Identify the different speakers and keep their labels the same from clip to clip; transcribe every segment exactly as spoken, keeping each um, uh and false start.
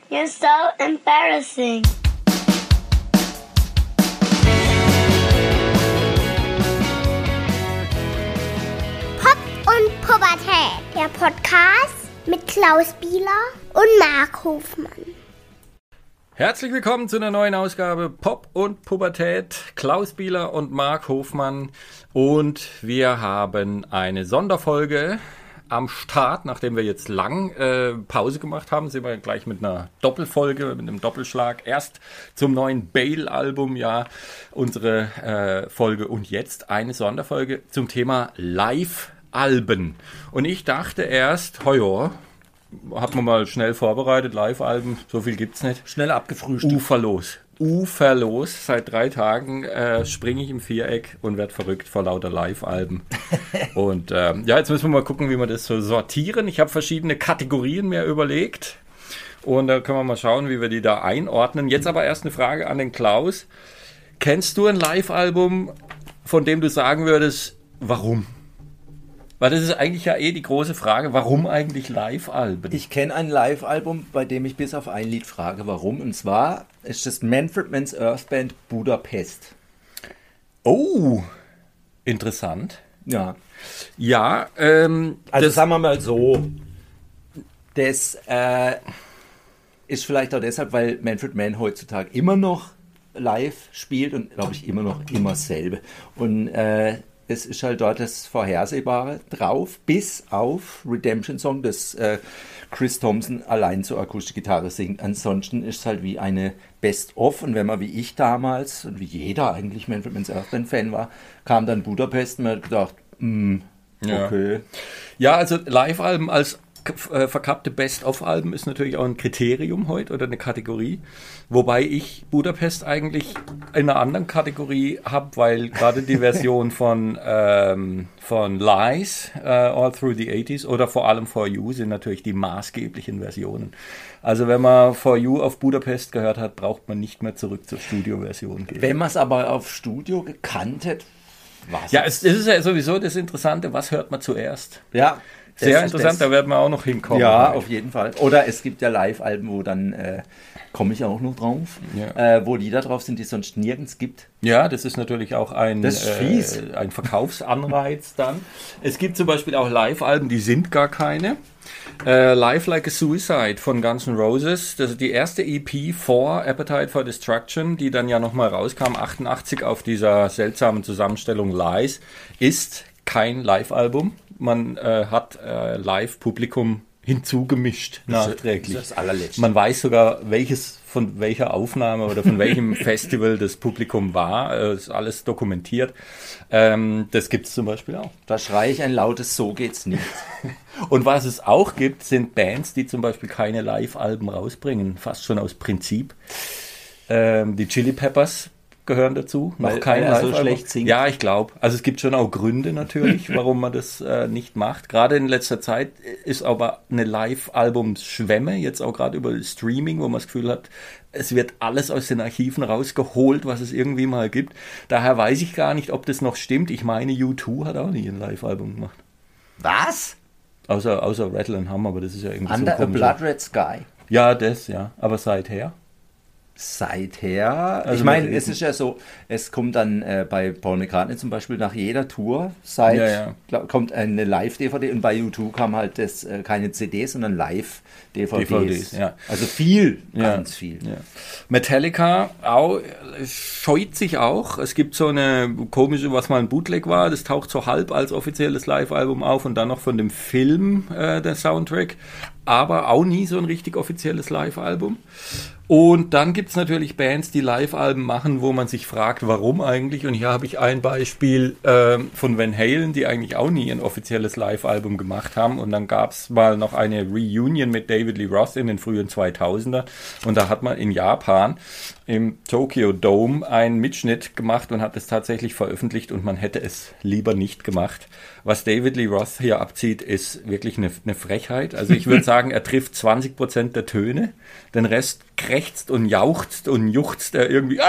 Speaker 1: You're so embarrassing.
Speaker 2: Pop und Pubertät, der Podcast mit Klaus Bieler und Mark Hofmann.
Speaker 3: Herzlich willkommen zu einer neuen Ausgabe Pop und Pubertät. Klaus Bieler und Mark Hofmann. Und wir haben eine Sonderfolge am Start. Nachdem wir jetzt lang äh, Pause gemacht haben, sind wir gleich mit einer Doppelfolge, mit einem Doppelschlag. Erst zum neuen Bale-Album, ja, unsere äh, Folge. Und jetzt eine Sonderfolge zum Thema Live-Alben. Und ich dachte erst, hojo, hat man mal schnell vorbereitet, Live-Alben, so viel gibt's nicht.
Speaker 4: Schnell abgefrühstückt.
Speaker 3: Uferlos. Uferlos. Seit drei Tagen äh, springe ich im Viereck und werde verrückt vor lauter Live-Alben. Und ähm, ja, jetzt müssen wir mal gucken, wie wir das so sortieren. Ich habe verschiedene Kategorien mir überlegt. Und da können wir mal schauen, wie wir die da einordnen. Jetzt aber erst eine Frage an den Klaus. Kennst du ein Live-Album, von dem du sagen würdest, warum? Weil das ist eigentlich ja eh die große Frage, warum eigentlich Live-Alben?
Speaker 4: Ich kenne ein Live-Album, bei dem ich bis auf ein Lied frage, warum. Und zwar ist das Manfred Mann's Earth Band Budapest.
Speaker 3: Oh, interessant.
Speaker 4: Ja.
Speaker 3: Ja, ähm...
Speaker 4: Also
Speaker 3: das,
Speaker 4: sagen wir mal so, das äh, ist vielleicht auch deshalb, weil Manfred Mann heutzutage immer noch live spielt und, glaube ich, immer noch immer dasselbe. Und äh, es ist halt dort das Vorhersehbare drauf, bis auf Redemption Song, das äh, Chris Thompson allein zur Akustikgitarre singt. Ansonsten ist es halt wie eine Best-of. Und wenn man wie ich damals und wie jeder eigentlich Manfred Mann's Earth Band Fan war, kam dann Budapest und man hat gedacht, mh, okay.
Speaker 3: Ja, ja, also Live-Alben als äh, verkappte Best-of-Alben ist natürlich auch ein Kriterium heute oder eine Kategorie. Wobei ich Budapest eigentlich in einer anderen Kategorie habe, weil gerade die Version von, ähm, von Lies, äh, All Through the eighties oder vor allem For You sind natürlich die maßgeblichen Versionen. Also wenn man For You auf Budapest gehört hat, braucht man nicht mehr zurück zur Studioversion gehen.
Speaker 4: Wenn man es aber auf Studio gekannt hätte, was?
Speaker 3: Ja, es, es ist ja sowieso das Interessante, was hört man zuerst?
Speaker 4: Ja.
Speaker 3: Sehr interessant, das. Da werden wir auch noch hinkommen.
Speaker 4: Ja, auf jeden Fall. Oder es gibt ja Live-Alben, wo dann, äh, komme ich auch noch drauf, ja. äh, wo Lieder drauf sind, die es sonst nirgends gibt.
Speaker 3: Ja, das ist natürlich auch ein,
Speaker 4: das ist fies.
Speaker 3: Äh, ein Verkaufsanreiz dann. Es gibt zum Beispiel auch Live-Alben, die sind gar keine. Äh, Live Like a Suicide von Guns N' Roses, das ist die erste E P vor Appetite for Destruction, die dann ja nochmal rauskam, achtundachtzig auf dieser seltsamen Zusammenstellung Lies, ist kein Live-Album. Man äh, hat äh, Live-Publikum hinzugemischt nachträglich.
Speaker 4: Das ist das allerletzte.
Speaker 3: Man weiß sogar, welches von welcher Aufnahme oder von welchem Festival das Publikum war. Das ist alles dokumentiert. Ähm, das gibt es zum Beispiel auch.
Speaker 4: Da schreie ich ein lautes So geht's nicht.
Speaker 3: Und was es auch gibt, sind Bands, die zum Beispiel keine Live-Alben rausbringen. Fast schon aus Prinzip. Ähm, die Chili Peppers gehören dazu.
Speaker 4: Weil,
Speaker 3: noch kein
Speaker 4: weil er so
Speaker 3: Live-Album.
Speaker 4: schlecht singt.
Speaker 3: Ja, ich glaube. Also es gibt schon auch Gründe natürlich, warum man das äh, nicht macht. Gerade in letzter Zeit ist aber eine Live-Albums-Schwemme, jetzt auch gerade über Streaming, wo man das Gefühl hat, es wird alles aus den Archiven rausgeholt, was es irgendwie mal gibt. Daher weiß ich gar nicht, ob das noch stimmt. Ich meine, U zwei hat auch nie ein Live-Album gemacht.
Speaker 4: Was?
Speaker 3: Außer, außer Rattle and Hum, aber das ist ja irgendwie
Speaker 4: Under
Speaker 3: so
Speaker 4: a Blood Red Sky.
Speaker 3: Ja, das, ja. Aber seither?
Speaker 4: Seither,
Speaker 3: also
Speaker 4: ich meine, es ist ja so, es kommt dann äh, bei Paul McCartney zum Beispiel nach jeder Tour, seit,
Speaker 3: ja, ja.
Speaker 4: Glaub, kommt eine Live-D V D und bei U zwei kam halt das, äh, keine C Ds, sondern Live-D V Ds. D V Ds, ja. Also viel,
Speaker 3: ja.
Speaker 4: ganz viel.
Speaker 3: Ja. Metallica auch, scheut sich auch. Es gibt so eine komische, was mal ein Bootleg war, das taucht so halb als offizielles Live-Album auf und dann noch von dem Film äh, der Soundtrack, aber auch nie so ein richtig offizielles Live-Album. Und dann gibt es natürlich Bands, die Live-Alben machen, wo man sich fragt, warum eigentlich. Und hier habe ich ein Beispiel äh, von Van Halen, die eigentlich auch nie ein offizielles Live-Album gemacht haben. Und dann gab es mal noch eine Reunion mit David Lee Roth in den frühen zweitausender. Und da hat man in Japan im Tokyo Dome einen Mitschnitt gemacht und hat es tatsächlich veröffentlicht. Und man hätte es lieber nicht gemacht. Was David Lee Roth hier abzieht, ist wirklich eine, eine Frechheit. Also ich würde sagen, er trifft zwanzig Prozent der Töne. Den Rest krächzt und jauchzt und juchzt er irgendwie.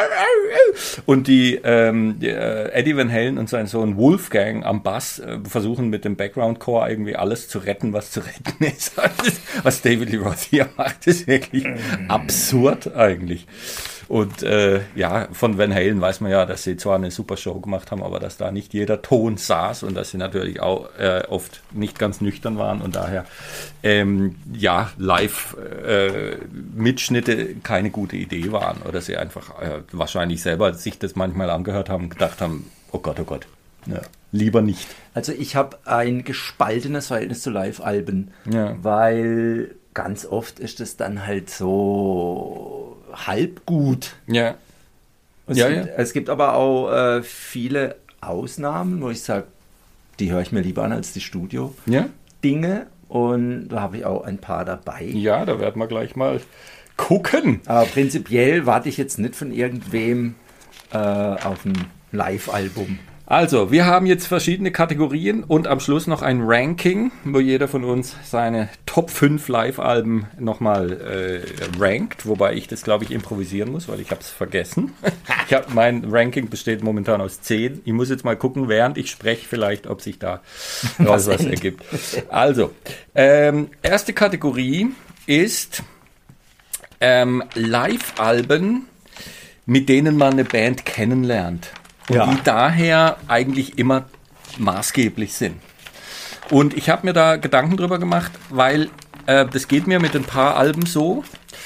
Speaker 3: Und die, ähm, die äh, Eddie Van Halen und sein Sohn Wolfgang am Bass äh, versuchen mit dem Background-Core irgendwie alles zu retten, was zu retten ist. Was David Lee Roth hier macht, ist wirklich absurd eigentlich. Und äh, ja, von Van Halen weiß man ja, dass sie zwar eine super Show gemacht haben, aber dass da nicht jeder Ton saß und dass sie natürlich auch äh, oft nicht ganz nüchtern waren und daher ähm, ja, Live-Mitschnitte äh, keine gute Idee waren oder sie einfach äh, wahrscheinlich selber sich das manchmal angehört haben und gedacht haben, oh Gott, oh Gott, ja, lieber nicht.
Speaker 4: Also ich habe ein gespaltenes Verhältnis zu Live-Alben,
Speaker 3: Ja.
Speaker 4: weil ganz oft ist es dann halt so halb gut.
Speaker 3: Ja.
Speaker 4: Es,
Speaker 3: Ja,
Speaker 4: gibt,
Speaker 3: ja.
Speaker 4: es gibt aber auch äh, viele Ausnahmen, wo ich sage, die höre ich mir lieber an als die Studio-Dinge.
Speaker 3: Ja?
Speaker 4: Und da habe ich auch ein paar dabei.
Speaker 3: Ja, da werden wir gleich mal gucken.
Speaker 4: Aber prinzipiell warte ich jetzt nicht von irgendwem äh, auf ein Live-Album.
Speaker 3: Also, wir haben jetzt verschiedene Kategorien und am Schluss noch ein Ranking, wo jeder von uns seine Top fünf Live-Alben nochmal äh, rankt, wobei ich das, glaube ich, improvisieren muss, weil ich habe es vergessen. Ich hab, mein Ranking besteht momentan aus zehn. Ich muss jetzt mal gucken, während ich spreche, vielleicht, ob sich da raus was ergibt. Also, ähm, erste Kategorie ist ähm, Live-Alben, mit denen man eine Band kennenlernt. Und
Speaker 4: Ja.
Speaker 3: die daher eigentlich immer maßgeblich sind. Und ich habe mir da Gedanken drüber gemacht, weil äh, das geht mir mit ein paar Alben so.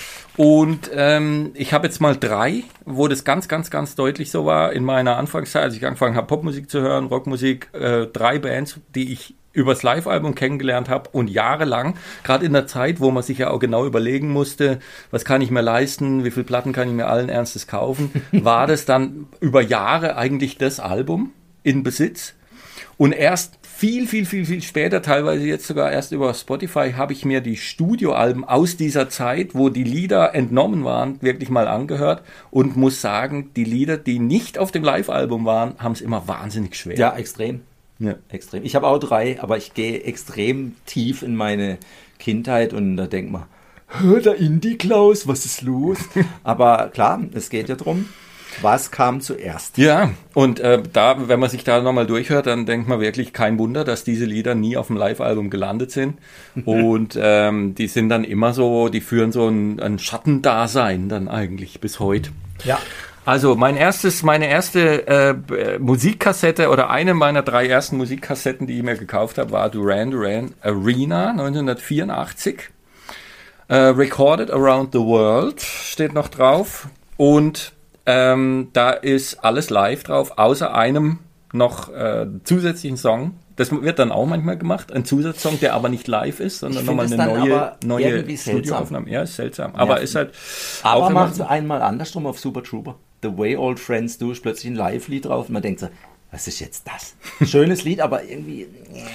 Speaker 3: Und ähm, ich habe jetzt mal drei, wo das ganz, ganz, ganz deutlich so war in meiner Anfangszeit, als ich angefangen habe, Popmusik zu hören, Rockmusik, äh, drei Bands, die ich übers Live-Album kennengelernt habe und jahrelang, gerade in der Zeit, wo man sich ja auch genau überlegen musste, was kann ich mir leisten, wie viele Platten kann ich mir allen Ernstes kaufen, war das dann über Jahre eigentlich das Album in Besitz. Und erst viel, viel, viel, viel später, teilweise jetzt sogar erst über Spotify, habe ich mir die Studioalben aus dieser Zeit, wo die Lieder entnommen waren, wirklich mal angehört und muss sagen, die Lieder, die nicht auf dem Live-Album waren, haben es immer wahnsinnig schwer.
Speaker 4: Ja, extrem.
Speaker 3: Ja.
Speaker 4: Extrem. Ich habe auch drei, aber ich gehe extrem tief in meine Kindheit und da denkt man, hör der Indie-Klaus, was ist los? Aber klar, es geht ja drum, was kam zuerst?
Speaker 3: Ja, und äh, da, wenn man sich da nochmal durchhört, dann denkt man wirklich, kein Wunder, dass diese Lieder nie auf dem Live-Album gelandet sind. Und ähm, die sind dann immer so, die führen so ein, ein Schattendasein dann eigentlich bis heute.
Speaker 4: Ja.
Speaker 3: Also mein erstes, meine erste äh, Musikkassette oder eine meiner drei ersten Musikkassetten, die ich mir gekauft habe, war Duran Duran Arena neunzehnhundertvierundachtzig. Äh, Recorded Around the World steht noch drauf. Und ähm, da ist alles live drauf, außer einem noch äh, zusätzlichen Song. Das wird dann auch manchmal gemacht, ein Zusatzsong, der aber nicht live ist, sondern nochmal eine neue, neue Studioaufnahme. Ja, ist seltsam. Aber ja, ist halt
Speaker 4: aber
Speaker 3: auch
Speaker 4: macht es einmal andersrum auf Super Trooper. The Way Old Friends Do ist plötzlich ein Live-Lied drauf und man denkt so, was ist jetzt das? Schönes Lied, aber irgendwie...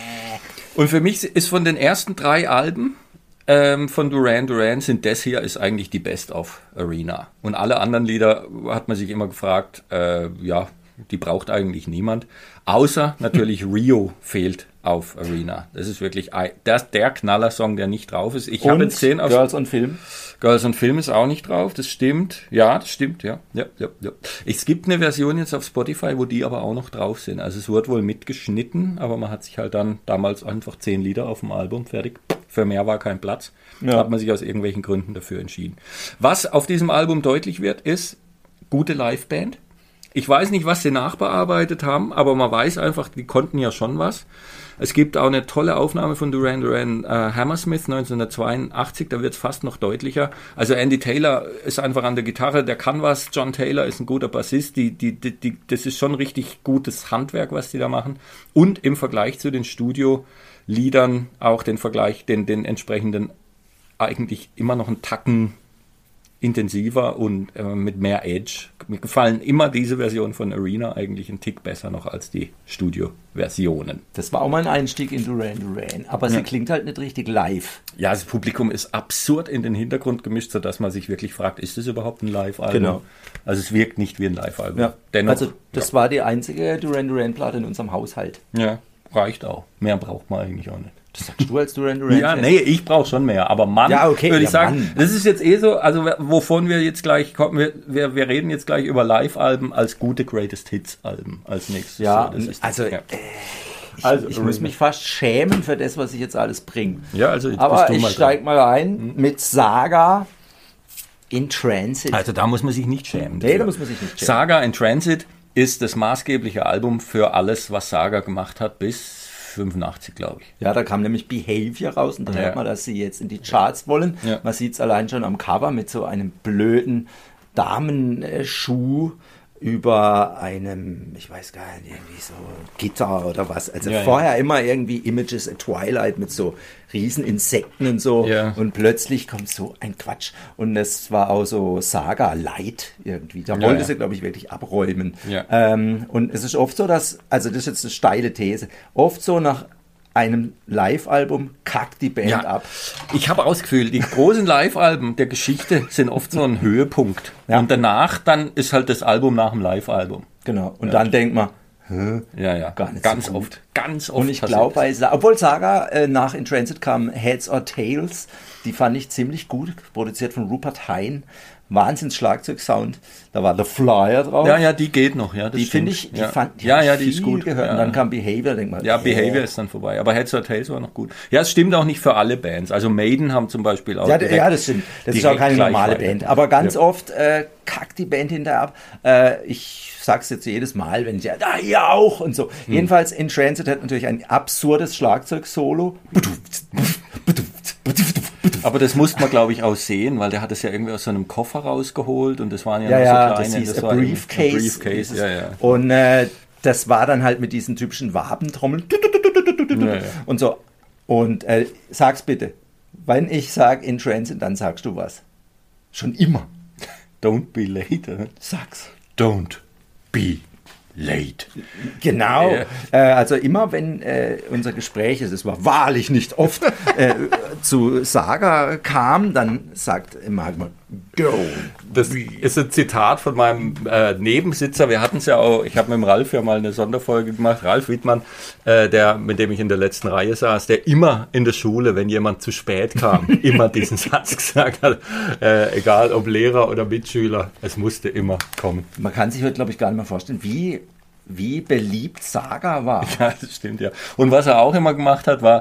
Speaker 3: Und für mich ist von den ersten drei Alben ähm, von Duran Duran sind das hier ist eigentlich die Best of Arena. Und alle anderen Lieder hat man sich immer gefragt, äh, ja, die braucht eigentlich niemand. Außer natürlich Rio fehlt auf Arena. Das ist wirklich ein, das, der Knallersong, der nicht drauf ist. Ich habe jetzt zehn aus
Speaker 4: Girls on Film.
Speaker 3: Girls on Film ist auch nicht drauf, das stimmt. Ja, das stimmt, ja. ja, ja, ja. Es gibt eine Version jetzt auf Spotify, wo die aber auch noch drauf sind. Also es wird wohl mitgeschnitten, aber man hat sich halt dann damals einfach zehn Lieder auf dem Album, fertig. Für mehr war kein Platz.
Speaker 4: Ja.
Speaker 3: Da hat man sich aus irgendwelchen Gründen dafür entschieden. Was auf diesem Album deutlich wird, ist gute Liveband. Ich weiß nicht, was sie nachbearbeitet haben, aber man weiß einfach, die konnten ja schon was. Es gibt auch eine tolle Aufnahme von Duran Duran äh, Hammersmith neunzehnhundertzweiundachtzig, da wird es fast noch deutlicher. Also Andy Taylor ist einfach an der Gitarre, der kann was. John Taylor ist ein guter Bassist, die, die, die, die, das ist schon richtig gutes Handwerk, was die da machen. Und im Vergleich zu den Studio-Liedern auch den Vergleich, den, den entsprechenden eigentlich immer noch einen Tacken intensiver und äh, mit mehr Edge. Mir gefallen immer diese Versionen von Arena eigentlich einen Tick besser noch als die Studio-Versionen.
Speaker 4: Das war auch mein Einstieg in Duran Duran, aber
Speaker 3: Ja.
Speaker 4: sie klingt halt nicht richtig live.
Speaker 3: Ja, das Publikum ist absurd in den Hintergrund gemischt, sodass man sich wirklich fragt, ist das überhaupt ein Live-Album?
Speaker 4: Genau.
Speaker 3: Also es wirkt nicht wie ein Live-Album.
Speaker 4: Ja.
Speaker 3: Dennoch,
Speaker 4: Also das war die einzige Duran Duran Platte in unserem Haushalt.
Speaker 3: ja, reicht auch. Mehr braucht man eigentlich auch nicht.
Speaker 4: Das sagst du als Duran Duran.
Speaker 3: Ja, nee, ich brauche schon mehr. Aber Mann,
Speaker 4: ja, okay,
Speaker 3: würde ich
Speaker 4: ja,
Speaker 3: sagen,
Speaker 4: Mann.
Speaker 3: das ist jetzt eh so, also wovon wir jetzt gleich kommen, wir, wir, wir reden jetzt gleich über Live-Alben als gute Greatest Hits-Alben als nächstes.
Speaker 4: Ja,
Speaker 3: so, das ist
Speaker 4: also,
Speaker 3: das, ja.
Speaker 4: Äh, ich,
Speaker 3: also
Speaker 4: ich muss mich fast schämen für das, was ich jetzt alles bringe.
Speaker 3: Ja, also jetzt
Speaker 4: Aber
Speaker 3: bist du
Speaker 4: ich
Speaker 3: mal
Speaker 4: steig mal ein mit Saga in Transit.
Speaker 3: Also da muss man sich nicht schämen.
Speaker 4: Nee, da muss man sich nicht schämen.
Speaker 3: Saga in Transit ist das maßgebliche Album für alles, was Saga gemacht hat, bis fünfundachtzig, glaube ich.
Speaker 4: Ja, da kam nämlich Behavior raus und da
Speaker 3: Ja.
Speaker 4: hört man, dass sie jetzt in die Charts wollen.
Speaker 3: Ja.
Speaker 4: Man sieht es allein schon am Cover mit so einem blöden Damenschuh über einem, ich weiß gar nicht, irgendwie so Gitter oder was. Also
Speaker 3: Ja,
Speaker 4: vorher immer irgendwie Images at Twilight mit so riesen Insekten und so.
Speaker 3: Ja.
Speaker 4: Und plötzlich kommt so ein Quatsch. Und das war auch so Saga Light irgendwie. Da
Speaker 3: Ja,
Speaker 4: wollte
Speaker 3: ja.
Speaker 4: sie, glaube ich, wirklich abräumen.
Speaker 3: Ja.
Speaker 4: Ähm, und es ist oft so, dass, also das ist jetzt eine steile These, oft so nach einem Live-Album kackt die Band
Speaker 3: Ja.
Speaker 4: ab.
Speaker 3: Ich habe auch das Gefühl, die großen Live-Alben der Geschichte sind oft so ein Höhepunkt.
Speaker 4: Ja.
Speaker 3: Und danach dann ist halt das Album nach dem Live-Album.
Speaker 4: Genau. Und dann denkt man,
Speaker 3: Ja, ja.
Speaker 4: Gar nicht
Speaker 3: ganz
Speaker 4: so gut.
Speaker 3: oft. Ganz oft.
Speaker 4: und ich
Speaker 3: passiert
Speaker 4: glaube,
Speaker 3: das.
Speaker 4: bei Sa- obwohl Saga äh, nach In Transit kam Heads or Tails, die fand ich ziemlich gut, produziert von Rupert Hine. Wahnsinns Schlagzeugsound. Da war The Flyer drauf.
Speaker 3: Ja, ja, die geht noch. Ja, das
Speaker 4: Die finde
Speaker 3: stimmt.
Speaker 4: ich, die
Speaker 3: ja.
Speaker 4: fand die
Speaker 3: ja,
Speaker 4: hab
Speaker 3: ja,
Speaker 4: ich
Speaker 3: die ist
Speaker 4: viel
Speaker 3: gut.
Speaker 4: gehört.
Speaker 3: Ja.
Speaker 4: Und dann kam Behavior, denk mal.
Speaker 3: Ja,
Speaker 4: oh.
Speaker 3: Behavior ist dann vorbei. Aber Heads or Tails war noch gut. Ja, es stimmt auch nicht für alle Bands. Also Maiden haben zum Beispiel auch.
Speaker 4: Ja,
Speaker 3: direkt-
Speaker 4: ja, das stimmt. Das ist auch
Speaker 3: direkt
Speaker 4: keine
Speaker 3: gleich
Speaker 4: normale
Speaker 3: weiter.
Speaker 4: Band. Aber ganz
Speaker 3: Ja.
Speaker 4: oft äh, kackt die Band hinterher ab. Äh, ich sag's jetzt jedes Mal, wenn ich ja, da ihr auch und so.
Speaker 3: Hm.
Speaker 4: Jedenfalls in Transit hat natürlich ein absurdes Schlagzeug-Solo.
Speaker 3: Aber das musste man, glaube ich, auch sehen, weil der hat es ja irgendwie aus so einem Koffer rausgeholt und das waren ja,
Speaker 4: Ja,
Speaker 3: nur
Speaker 4: ja,
Speaker 3: so
Speaker 4: das
Speaker 3: kleine.
Speaker 4: hieß a
Speaker 3: war irgendwie-
Speaker 4: Briefcase.
Speaker 3: a Briefcase,
Speaker 4: Dieses-
Speaker 3: ja, ja.
Speaker 4: Und äh, das war dann halt mit diesen typischen Wabentrommeln
Speaker 3: Ja, ja.
Speaker 4: und so. Und äh, sag's bitte. Wenn ich sag in Transit, dann sagst du was. Schon immer.
Speaker 3: Don't be late. äh?
Speaker 4: Sag's.
Speaker 3: Don't be late.
Speaker 4: Genau.
Speaker 3: Ja.
Speaker 4: Äh, also immer, wenn äh, unser Gespräch, es war wahrlich nicht oft, äh, zu Saga kam, dann sagt Magma, go.
Speaker 3: Das ist ein Zitat von meinem äh, Nebensitzer. Wir hatten es ja auch, ich habe mit dem Ralf ja mal eine Sonderfolge gemacht, Ralf Wittmann, äh, der, mit dem ich in der letzten Reihe saß, der immer in der Schule, wenn jemand zu spät kam, immer diesen Satz gesagt hat, äh, egal ob Lehrer oder Mitschüler, es musste immer kommen.
Speaker 4: Man kann sich heute, glaube ich, gar nicht mehr vorstellen, wie, wie beliebt Saga war.
Speaker 3: Ja, das stimmt, ja. Und was er auch immer gemacht hat, war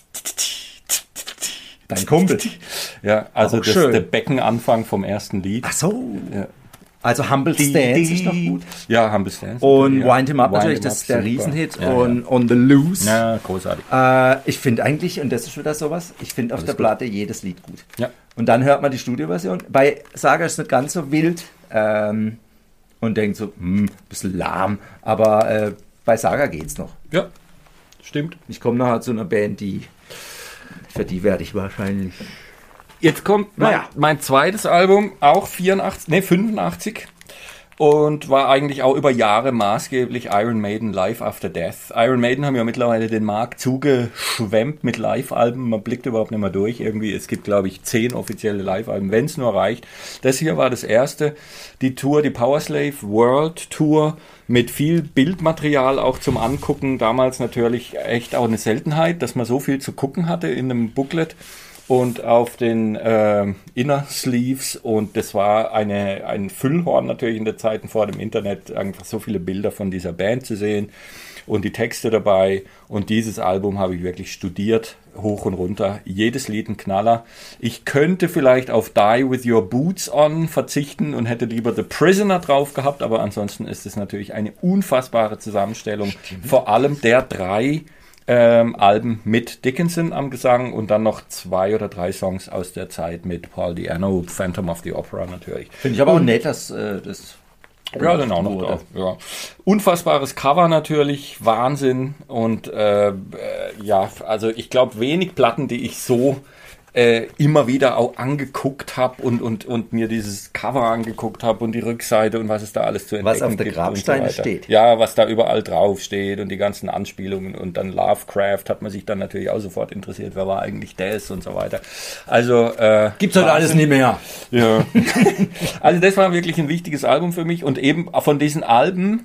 Speaker 4: Dein Kumpel.
Speaker 3: ja, also
Speaker 4: Auch
Speaker 3: das,
Speaker 4: schön.
Speaker 3: der Beckenanfang vom ersten Lied.
Speaker 4: Ach so.
Speaker 3: Ja.
Speaker 4: Also Humble Stance ist doch gut.
Speaker 3: Ja, Humble Stance.
Speaker 4: Und
Speaker 3: ja.
Speaker 4: Wind Him Up
Speaker 3: Wind
Speaker 4: natürlich,
Speaker 3: Him
Speaker 4: das
Speaker 3: Up,
Speaker 4: ist der
Speaker 3: super.
Speaker 4: Riesenhit.
Speaker 3: Ja,
Speaker 4: und On the Loose.
Speaker 3: ja. ja, großartig.
Speaker 4: Äh, ich finde eigentlich, und das ist wieder sowas, ich finde auf der
Speaker 3: gut.
Speaker 4: Platte jedes Lied gut.
Speaker 3: Ja.
Speaker 4: Und dann hört man die Studioversion. Bei Saga ist es nicht ganz so wild ähm, und denkt so, hm, bisschen lahm. Aber äh, bei Saga geht's noch.
Speaker 3: Ja, stimmt.
Speaker 4: Ich komme nachher zu einer Band, die für die werde ich wahrscheinlich.
Speaker 3: Jetzt kommt mein,
Speaker 4: Naja.
Speaker 3: mein zweites Album, auch vierundachtzig, nee, fünfundachtzig. Und war eigentlich auch über Jahre maßgeblich Iron Maiden Live After Death. Iron Maiden haben ja mittlerweile den Markt zugeschwemmt mit Live-Alben. Man blickt überhaupt nicht mehr durch. Irgendwie, es gibt, glaube ich, zehn offizielle Live-Alben, wenn es nur reicht. Das hier war das erste. Die Tour, die Powerslave World Tour mit viel Bildmaterial auch zum Angucken. Damals natürlich echt auch eine Seltenheit, dass man so viel zu gucken hatte in einem Booklet. Und auf den äh, Inner Sleeves, und das war eine, ein Füllhorn natürlich in der Zeiten vor dem Internet, einfach so viele Bilder von dieser Band zu sehen und die Texte dabei. Und dieses Album habe ich wirklich studiert, hoch und runter. Jedes Lied ein Knaller. Ich könnte vielleicht auf Die With Your Boots On verzichten und hätte lieber The Prisoner drauf gehabt, aber ansonsten ist es natürlich eine unfassbare Zusammenstellung, vor allem der drei Ähm, Alben mit Dickinson am Gesang und dann noch zwei oder drei Songs aus der Zeit mit Paul Di'Anno, Phantom of the Opera natürlich.
Speaker 4: Finde ich aber auch nett, dass äh, das.
Speaker 3: Ja, dann auch noch
Speaker 4: wurde.
Speaker 3: drauf. Ja. Unfassbares Cover natürlich, Wahnsinn und äh, äh, ja, also ich glaube wenig Platten, die ich so äh, immer wieder auch angeguckt habe und, und, und mir dieses Cover angeguckt habe und die Rückseite und was es da alles zu entdecken
Speaker 4: Was auf der
Speaker 3: gibt
Speaker 4: Grabsteine
Speaker 3: und so weiter.
Speaker 4: steht.
Speaker 3: Ja, was da überall drauf steht und die ganzen Anspielungen und dann Lovecraft hat man sich dann natürlich auch sofort interessiert, wer war eigentlich das und so weiter. Also äh,
Speaker 4: Gibt's heute alles nicht mehr.
Speaker 3: ja. Also das war wirklich ein wichtiges Album für mich und eben von diesen Alben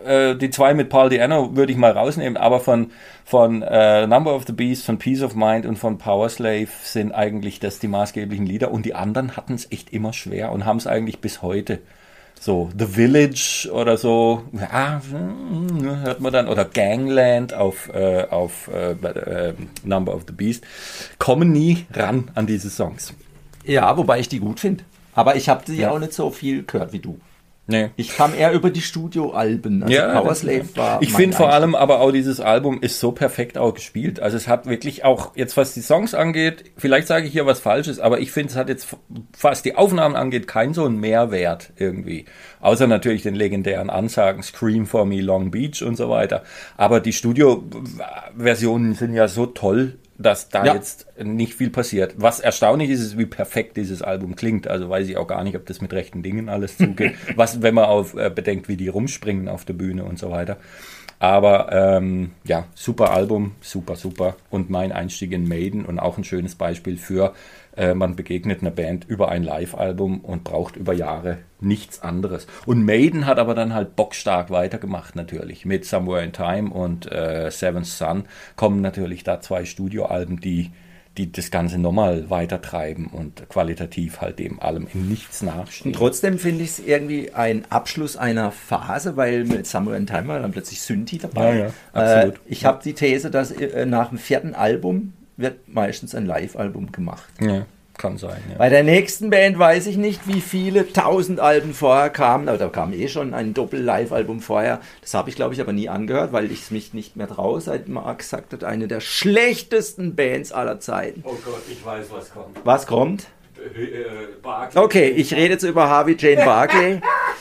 Speaker 3: äh, die zwei mit Paul Di'Anno würde ich mal rausnehmen, aber von, von äh, Number of the Beast, von Peace of Mind und von Power Slave sind eigentlich das die maßgeblichen Lieder und die anderen hatten es echt immer schwer und haben es eigentlich bis heute. So, The Village oder so, ja, hört man dann, oder Gangland auf, äh, auf äh, äh, Number of the Beast, kommen nie ran an diese Songs.
Speaker 4: Ja, wobei ich die gut finde. Aber ich habe sie
Speaker 3: Ja.
Speaker 4: auch nicht so viel gehört wie du.
Speaker 3: Nee.
Speaker 4: Ich kam eher über die Studioalben. Also
Speaker 3: Ja,
Speaker 4: Power
Speaker 3: das-
Speaker 4: Slave war.
Speaker 3: Ich
Speaker 4: mein
Speaker 3: finde vor
Speaker 4: Einstieg.
Speaker 3: allem aber auch dieses Album ist so perfekt auch gespielt. Also es hat wirklich auch, jetzt was die Songs angeht, vielleicht sage ich hier was Falsches, aber ich finde, es hat jetzt, was die Aufnahmen angeht, keinen so einen Mehrwert irgendwie. Außer natürlich den legendären Ansagen Scream for Me, Long Beach und so weiter. Aber die Studio-Versionen sind ja so toll, dass da
Speaker 4: Ja.
Speaker 3: jetzt nicht viel passiert. Was erstaunlich ist, ist, wie perfekt dieses Album klingt. Also weiß ich auch gar nicht, ob das mit rechten Dingen alles zugeht. Was, wenn man auf, äh, bedenkt, wie die rumspringen auf der Bühne und so weiter. Aber ähm, ja, super Album, super, super. Und mein Einstieg in Maiden und auch ein schönes Beispiel für, äh, man begegnet einer Band über ein Live-Album und braucht über Jahre nichts anderes. Und Maiden hat aber dann halt bockstark weitergemacht natürlich. Mit Somewhere in Time und äh, Seventh Son kommen natürlich da zwei Studioalben, die die das Ganze nochmal weitertreiben und qualitativ halt dem allem in nichts nachstehen.
Speaker 4: Und trotzdem finde ich es irgendwie ein Abschluss einer Phase, weil mit Somewhere in Time war dann plötzlich Synthi dabei.
Speaker 3: Ja, ja, absolut.
Speaker 4: Äh, ich habe die These, dass äh, nach dem vierten Album wird meistens ein Live-Album gemacht.
Speaker 3: Ja, kann sein, ja.
Speaker 4: Bei der nächsten Band weiß ich nicht, wie viele tausend Alben vorher kamen, aber da kam eh schon ein Doppel-Live-Album vorher. Das habe ich, glaube ich, aber nie angehört, weil ich es mich nicht mehr traue, seit Mark gesagt hat, eine der schlechtesten Bands aller Zeiten.
Speaker 3: Oh Gott, ich weiß, was kommt.
Speaker 4: Was kommt?
Speaker 3: Barclay.
Speaker 4: Okay, ich rede jetzt über Harvey Jane Barclay.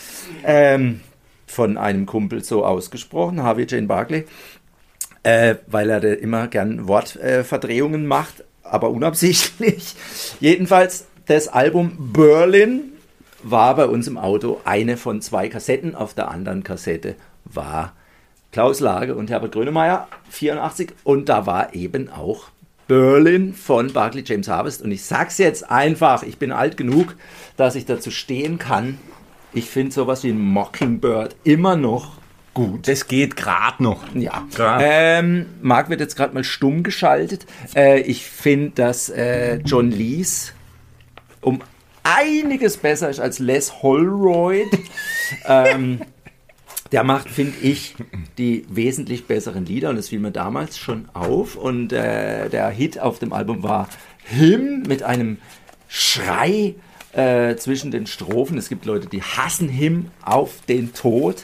Speaker 4: ähm, von einem Kumpel so ausgesprochen, Harvey Jane Barclay. Äh, weil er da immer gern Wortverdrehungen äh, macht, aber unabsichtlich. Jedenfalls, das Album Berlin war bei uns im Auto eine von zwei Kassetten. Auf der anderen Kassette war Klaus Lage und Herbert Grönemeyer, vierundachtzig. Und da war eben auch Berlin von Barclay James Harvest. Und ich sag's jetzt einfach, ich bin alt genug, dass ich dazu stehen kann. Ich finde sowas wie ein Mockingbird immer noch gut.
Speaker 3: Das geht gerade noch.
Speaker 4: Ja.
Speaker 3: Grad.
Speaker 4: Ähm, Marc wird jetzt gerade mal stumm geschaltet. Äh, ich finde, dass äh, John Lees um einiges besser ist als Les Holroyd. ähm, der macht, finde ich, die wesentlich besseren Lieder und das fiel mir damals schon auf. Und äh, der Hit auf dem Album war Him mit einem Schrei äh, zwischen den Strophen. Es gibt Leute, die hassen Him auf den Tod.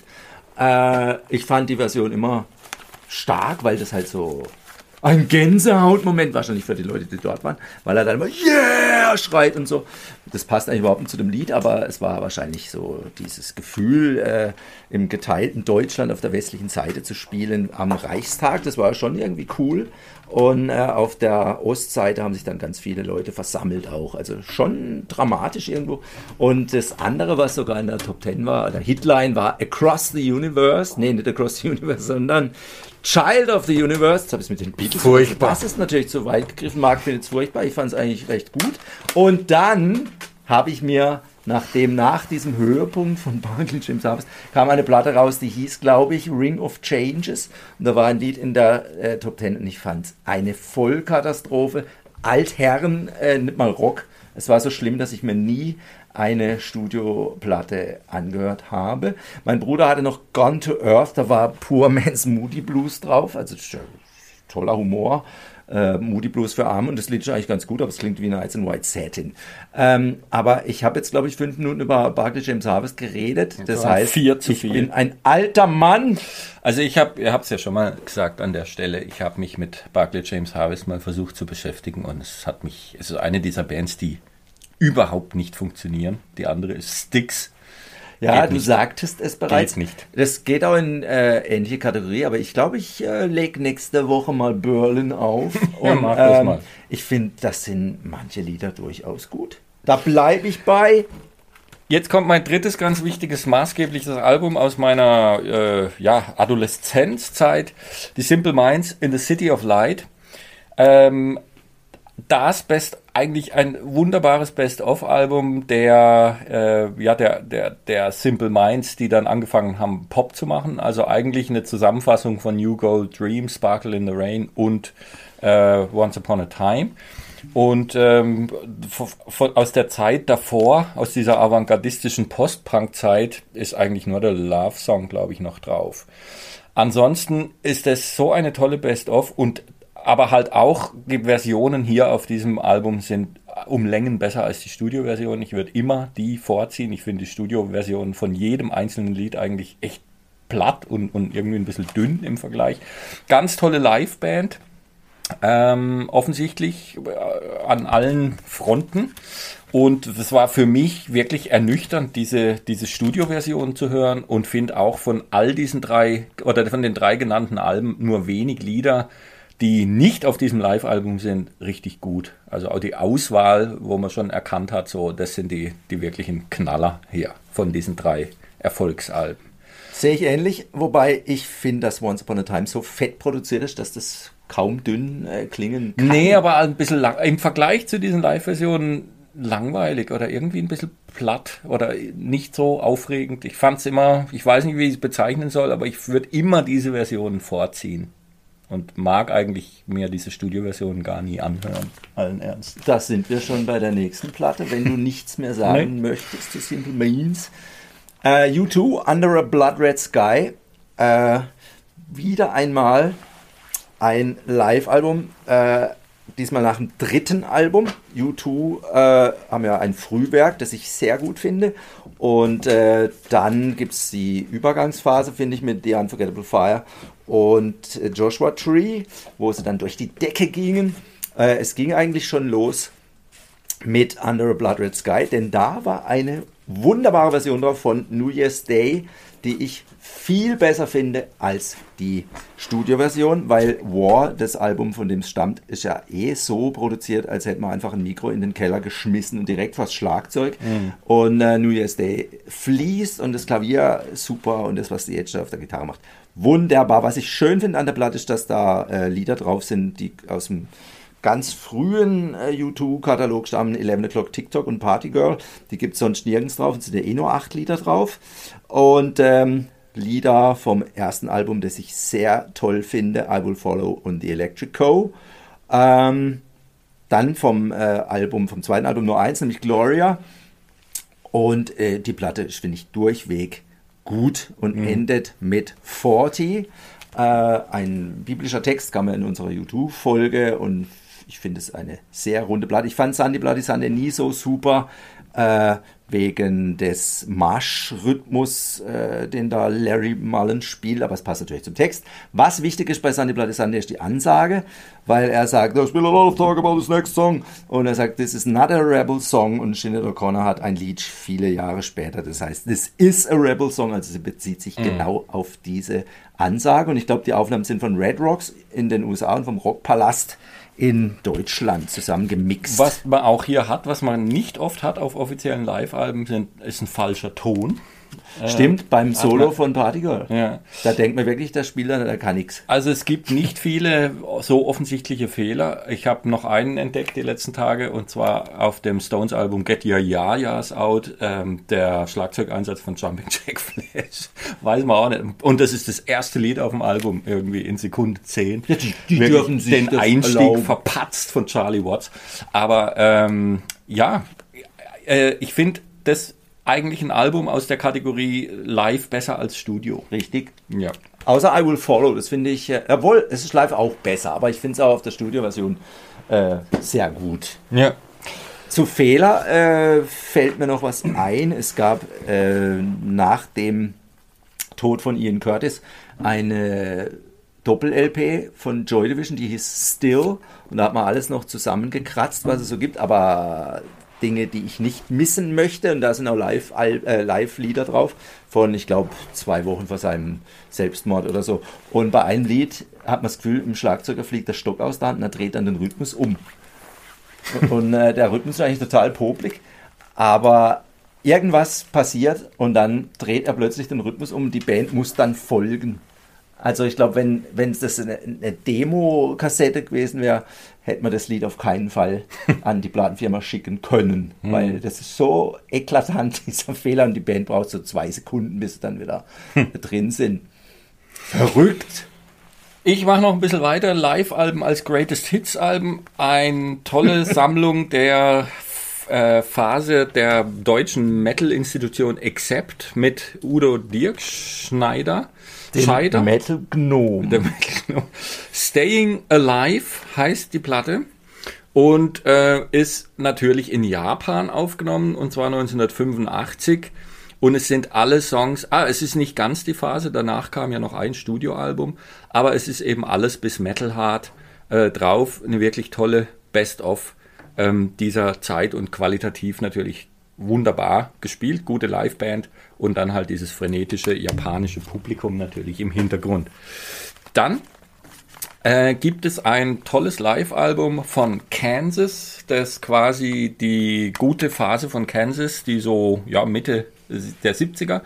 Speaker 4: Äh, ich fand die Version immer stark, weil das halt so ein Gänsehautmoment wahrscheinlich für die Leute, die dort waren, weil er dann immer yeah schreit und so. Das passt eigentlich überhaupt nicht zu dem Lied, aber es war wahrscheinlich so dieses Gefühl, äh, im geteilten Deutschland auf der westlichen Seite zu spielen am Reichstag. Das war schon irgendwie cool. Und äh, auf der Ostseite haben sich dann ganz viele Leute versammelt auch. Also schon dramatisch irgendwo. Und das andere, was sogar in der Top Ten war, der Hitline war Across the Universe. Nee, nicht Across the Universe, sondern Child of the Universe. Jetzt habe ich es mit den Beatles.
Speaker 3: Furchtbar.
Speaker 4: Das ist natürlich zu weit gegriffen. Marc findet es furchtbar. Ich fand es eigentlich recht gut. Und dann habe ich mir, nachdem nach diesem Höhepunkt von Barclay James Harvest kam eine Platte raus, die hieß, glaube ich, Ring of Changes. Und da war ein Lied in der äh, Top Ten und ich fand es eine Vollkatastrophe. Altherren, äh, nicht mal Rock. Es war so schlimm, dass ich mir nie eine Studioplatte angehört habe. Mein Bruder hatte noch Gone to Earth, da war Poor Man's Moody Blues drauf, also toller Humor. Äh, Moody Blues für Arme und das Lied ist eigentlich ganz gut, aber es klingt wie Nights in White Satin. Ähm, aber ich habe jetzt, glaube ich, fünf Minuten über Barclay James Harvest geredet. Das
Speaker 3: war
Speaker 4: heißt,
Speaker 3: vier zu
Speaker 4: ich
Speaker 3: viel.
Speaker 4: bin ein alter Mann.
Speaker 3: Also ich habe, ihr habt es ja schon mal gesagt an der Stelle, ich habe mich mit Barclay James Harvest mal versucht zu beschäftigen und es hat mich, es ist eine dieser Bands, die überhaupt nicht funktionieren. Die andere ist Styx.
Speaker 4: Ja,
Speaker 3: Geht
Speaker 4: du
Speaker 3: nicht.
Speaker 4: sagtest es bereits.
Speaker 3: Geht nicht.
Speaker 4: Das geht auch in äh, ähnliche Kategorie, aber ich glaube, ich äh, lege nächste Woche mal Berlin auf.
Speaker 3: Ja,
Speaker 4: Und
Speaker 3: mach das
Speaker 4: ähm,
Speaker 3: mal.
Speaker 4: ich finde, das sind manche Lieder durchaus gut. Da bleibe ich bei.
Speaker 3: Jetzt kommt mein drittes ganz wichtiges, maßgebliches Album aus meiner äh, ja, Adoleszenzzeit, die Simple Minds in the City of Light. Ähm, das Best eigentlich ein wunderbares Best-of-Album der, äh, ja, der, der, der Simple Minds, die dann angefangen haben, Pop zu machen. Also eigentlich eine Zusammenfassung von New Gold Dream, Sparkle in the Rain und äh, Once Upon a Time. Und ähm, von, aus der Zeit davor, aus dieser avantgardistischen Post-Punk-Zeit, ist eigentlich nur der Love-Song, glaube ich, noch drauf. Ansonsten ist es so eine tolle Best-of und aber halt auch die Versionen hier auf diesem Album sind um Längen besser als die Studioversion. Ich würde immer die vorziehen. Ich finde die Studioversion von jedem einzelnen Lied eigentlich echt platt und, und irgendwie ein bisschen dünn im Vergleich. Ganz tolle Liveband. Ähm, offensichtlich äh, an allen Fronten. Und es war für mich wirklich ernüchternd, diese, diese Studioversion zu hören und finde auch von all diesen drei oder von den drei genannten Alben nur wenig Lieder, die nicht auf diesem Live-Album sind, richtig gut. Also auch die Auswahl, wo man schon erkannt hat, so das sind die, die wirklichen Knaller hier von diesen drei Erfolgsalben.
Speaker 4: Sehe ich ähnlich, wobei ich finde, dass Once Upon a Time so fett produziert ist, dass das kaum dünn äh, klingen kann.
Speaker 3: Nee, aber ein bisschen lang, im Vergleich zu diesen Live-Versionen langweilig oder irgendwie ein bisschen platt oder nicht so aufregend. Ich fand es immer, ich weiß nicht, wie ich es bezeichnen soll, aber ich würde immer diese Versionen vorziehen. Und mag eigentlich mir diese Studioversion gar nie anhören, allen Ernst.
Speaker 4: Das sind wir schon bei der nächsten Platte, wenn du nichts mehr sagen nee. möchtest zu Simple Minds. Uh, U zwei, Under a Blood Red Sky. Uh, wieder einmal ein Live-Album, uh, diesmal nach dem dritten Album. U zwei uh, haben ja ein Frühwerk, das ich sehr gut finde. Und uh, dann gibt es die Übergangsphase, finde ich, mit The Unforgettable Fire und Joshua Tree, wo sie dann durch die Decke gingen. Äh, es ging eigentlich schon los mit Under a Blood Red Sky, denn da war eine wunderbare Version drauf von New Year's Day, die ich viel besser finde als die Studioversion, weil War, das Album, von dem es stammt, ist ja eh so produziert, als hätte man einfach ein Mikro in den Keller geschmissen und direkt vors Schlagzeug. Mhm. Und äh, New Year's Day fließt und das Klavier super und das, was die Edge auf der Gitarre macht, wunderbar. Was ich schön finde an der Platte ist, dass da äh, Lieder drauf sind, die aus dem ganz frühen äh, U zwei Katalog stammen, eleven O'Clock TikTok und Party Girl. Die gibt es sonst nirgends drauf, es sind ja eh nur acht Lieder drauf. Und ähm, Lieder vom ersten Album, das ich sehr toll finde, I Will Follow und The Electric Co. Ähm, dann vom äh, Album, vom zweiten Album nur eins, nämlich Gloria. Und äh, die Platte finde ich durchweg gut und mhm. endet mit vierzig. Äh, ein biblischer Text kam ja in unserer U zwei Folge und ich finde es eine sehr runde Platte. Ich fand Sunday Bloody Sunday nie so super, äh, wegen des Marschrhythmus, äh, den da Larry Mullen spielt, aber es passt natürlich zum Text. Was wichtig ist bei Sunday Bloody Sunday ist die Ansage, weil er sagt, there's been a lot of talk about this next song, und er sagt, this is not a rebel song, und Sinead O'Connor hat ein Lied viele Jahre später, das heißt, this is a rebel song, also sie bezieht sich mhm. genau auf diese Ansage, und ich glaube, die Aufnahmen sind von Red Rocks in den U S A und vom Rockpalast in Deutschland zusammen gemixt.
Speaker 3: Was man auch hier hat, was man nicht oft hat auf offiziellen Live-Alben, sind, ist ein falscher Ton.
Speaker 4: Stimmt, äh, beim Solo man, von Party Girl.
Speaker 3: Ja.
Speaker 4: Da denkt man wirklich, der Spieler, der kann nichts.
Speaker 3: Also es gibt nicht viele so offensichtliche Fehler. Ich habe noch einen entdeckt die letzten Tage, und zwar auf dem Stones-Album Get Your Ya-Ya's Out, ähm, der Schlagzeugeinsatz von Jumping Jack Flash. Weiß man auch nicht. Und das ist das erste Lied auf dem Album, irgendwie in Sekunde zehn.
Speaker 4: Ja, die, die dürfen sich
Speaker 3: den
Speaker 4: das
Speaker 3: Einstieg
Speaker 4: erlauben.
Speaker 3: Verpatzt von Charlie Watts. Aber ähm, ja, äh, ich finde das eigentlich ein Album aus der Kategorie Live besser als Studio.
Speaker 4: Richtig.
Speaker 3: Ja.
Speaker 4: Außer I Will Follow, das finde ich, äh, obwohl, es ist live auch besser, aber ich finde es auch auf der Studioversion äh, sehr gut.
Speaker 3: Ja.
Speaker 4: Zu Fehler äh, fällt mir noch was ein. Es gab äh, nach dem Tod von Ian Curtis eine Doppel-L P von Joy Division, die hieß Still, und da hat man alles noch zusammengekratzt, was es so gibt, aber Dinge, die ich nicht missen möchte, und da sind auch Live, äh, Live-Lieder drauf, von, ich glaube, zwei Wochen vor seinem Selbstmord oder so. Und bei einem Lied hat man das Gefühl, im Schlagzeuger fliegt der Stock aus der Hand und er dreht dann den Rhythmus um. Und äh, der Rhythmus ist eigentlich total popelig, aber irgendwas passiert und dann dreht er plötzlich den Rhythmus um und die Band muss dann folgen. Also ich glaube, wenn wenn es das eine, eine Demo-Kassette gewesen wäre, hätte man das Lied auf keinen Fall an die Plattenfirma schicken können, mhm. weil das ist so eklatant, dieser Fehler, und die Band braucht so zwei Sekunden, bis sie dann wieder hm. drin sind. Verrückt!
Speaker 3: Ich mache noch ein bisschen weiter. Live-Alben als Greatest Hits-Alben. Eine tolle Sammlung der äh, Phase der deutschen Metal-Institution Accept mit Udo Dirkschneider.
Speaker 4: Der Metal Gnome.
Speaker 3: Der Metal Gnome. Staying Alive heißt die Platte und äh, ist natürlich in Japan aufgenommen, und zwar neunzehnhundertfünfundachtzig. Und es sind alle Songs, ah, es ist nicht ganz die Phase, danach kam ja noch ein Studioalbum, aber es ist eben alles bis Metal Hard äh, drauf. Eine wirklich tolle Best-of ähm, dieser Zeit und qualitativ natürlich wunderbar gespielt, gute Liveband und dann halt dieses frenetische japanische Publikum natürlich im Hintergrund. Dann äh, gibt es ein tolles Live-Album von Kansas, das quasi die gute Phase von Kansas, die so ja Mitte der siebziger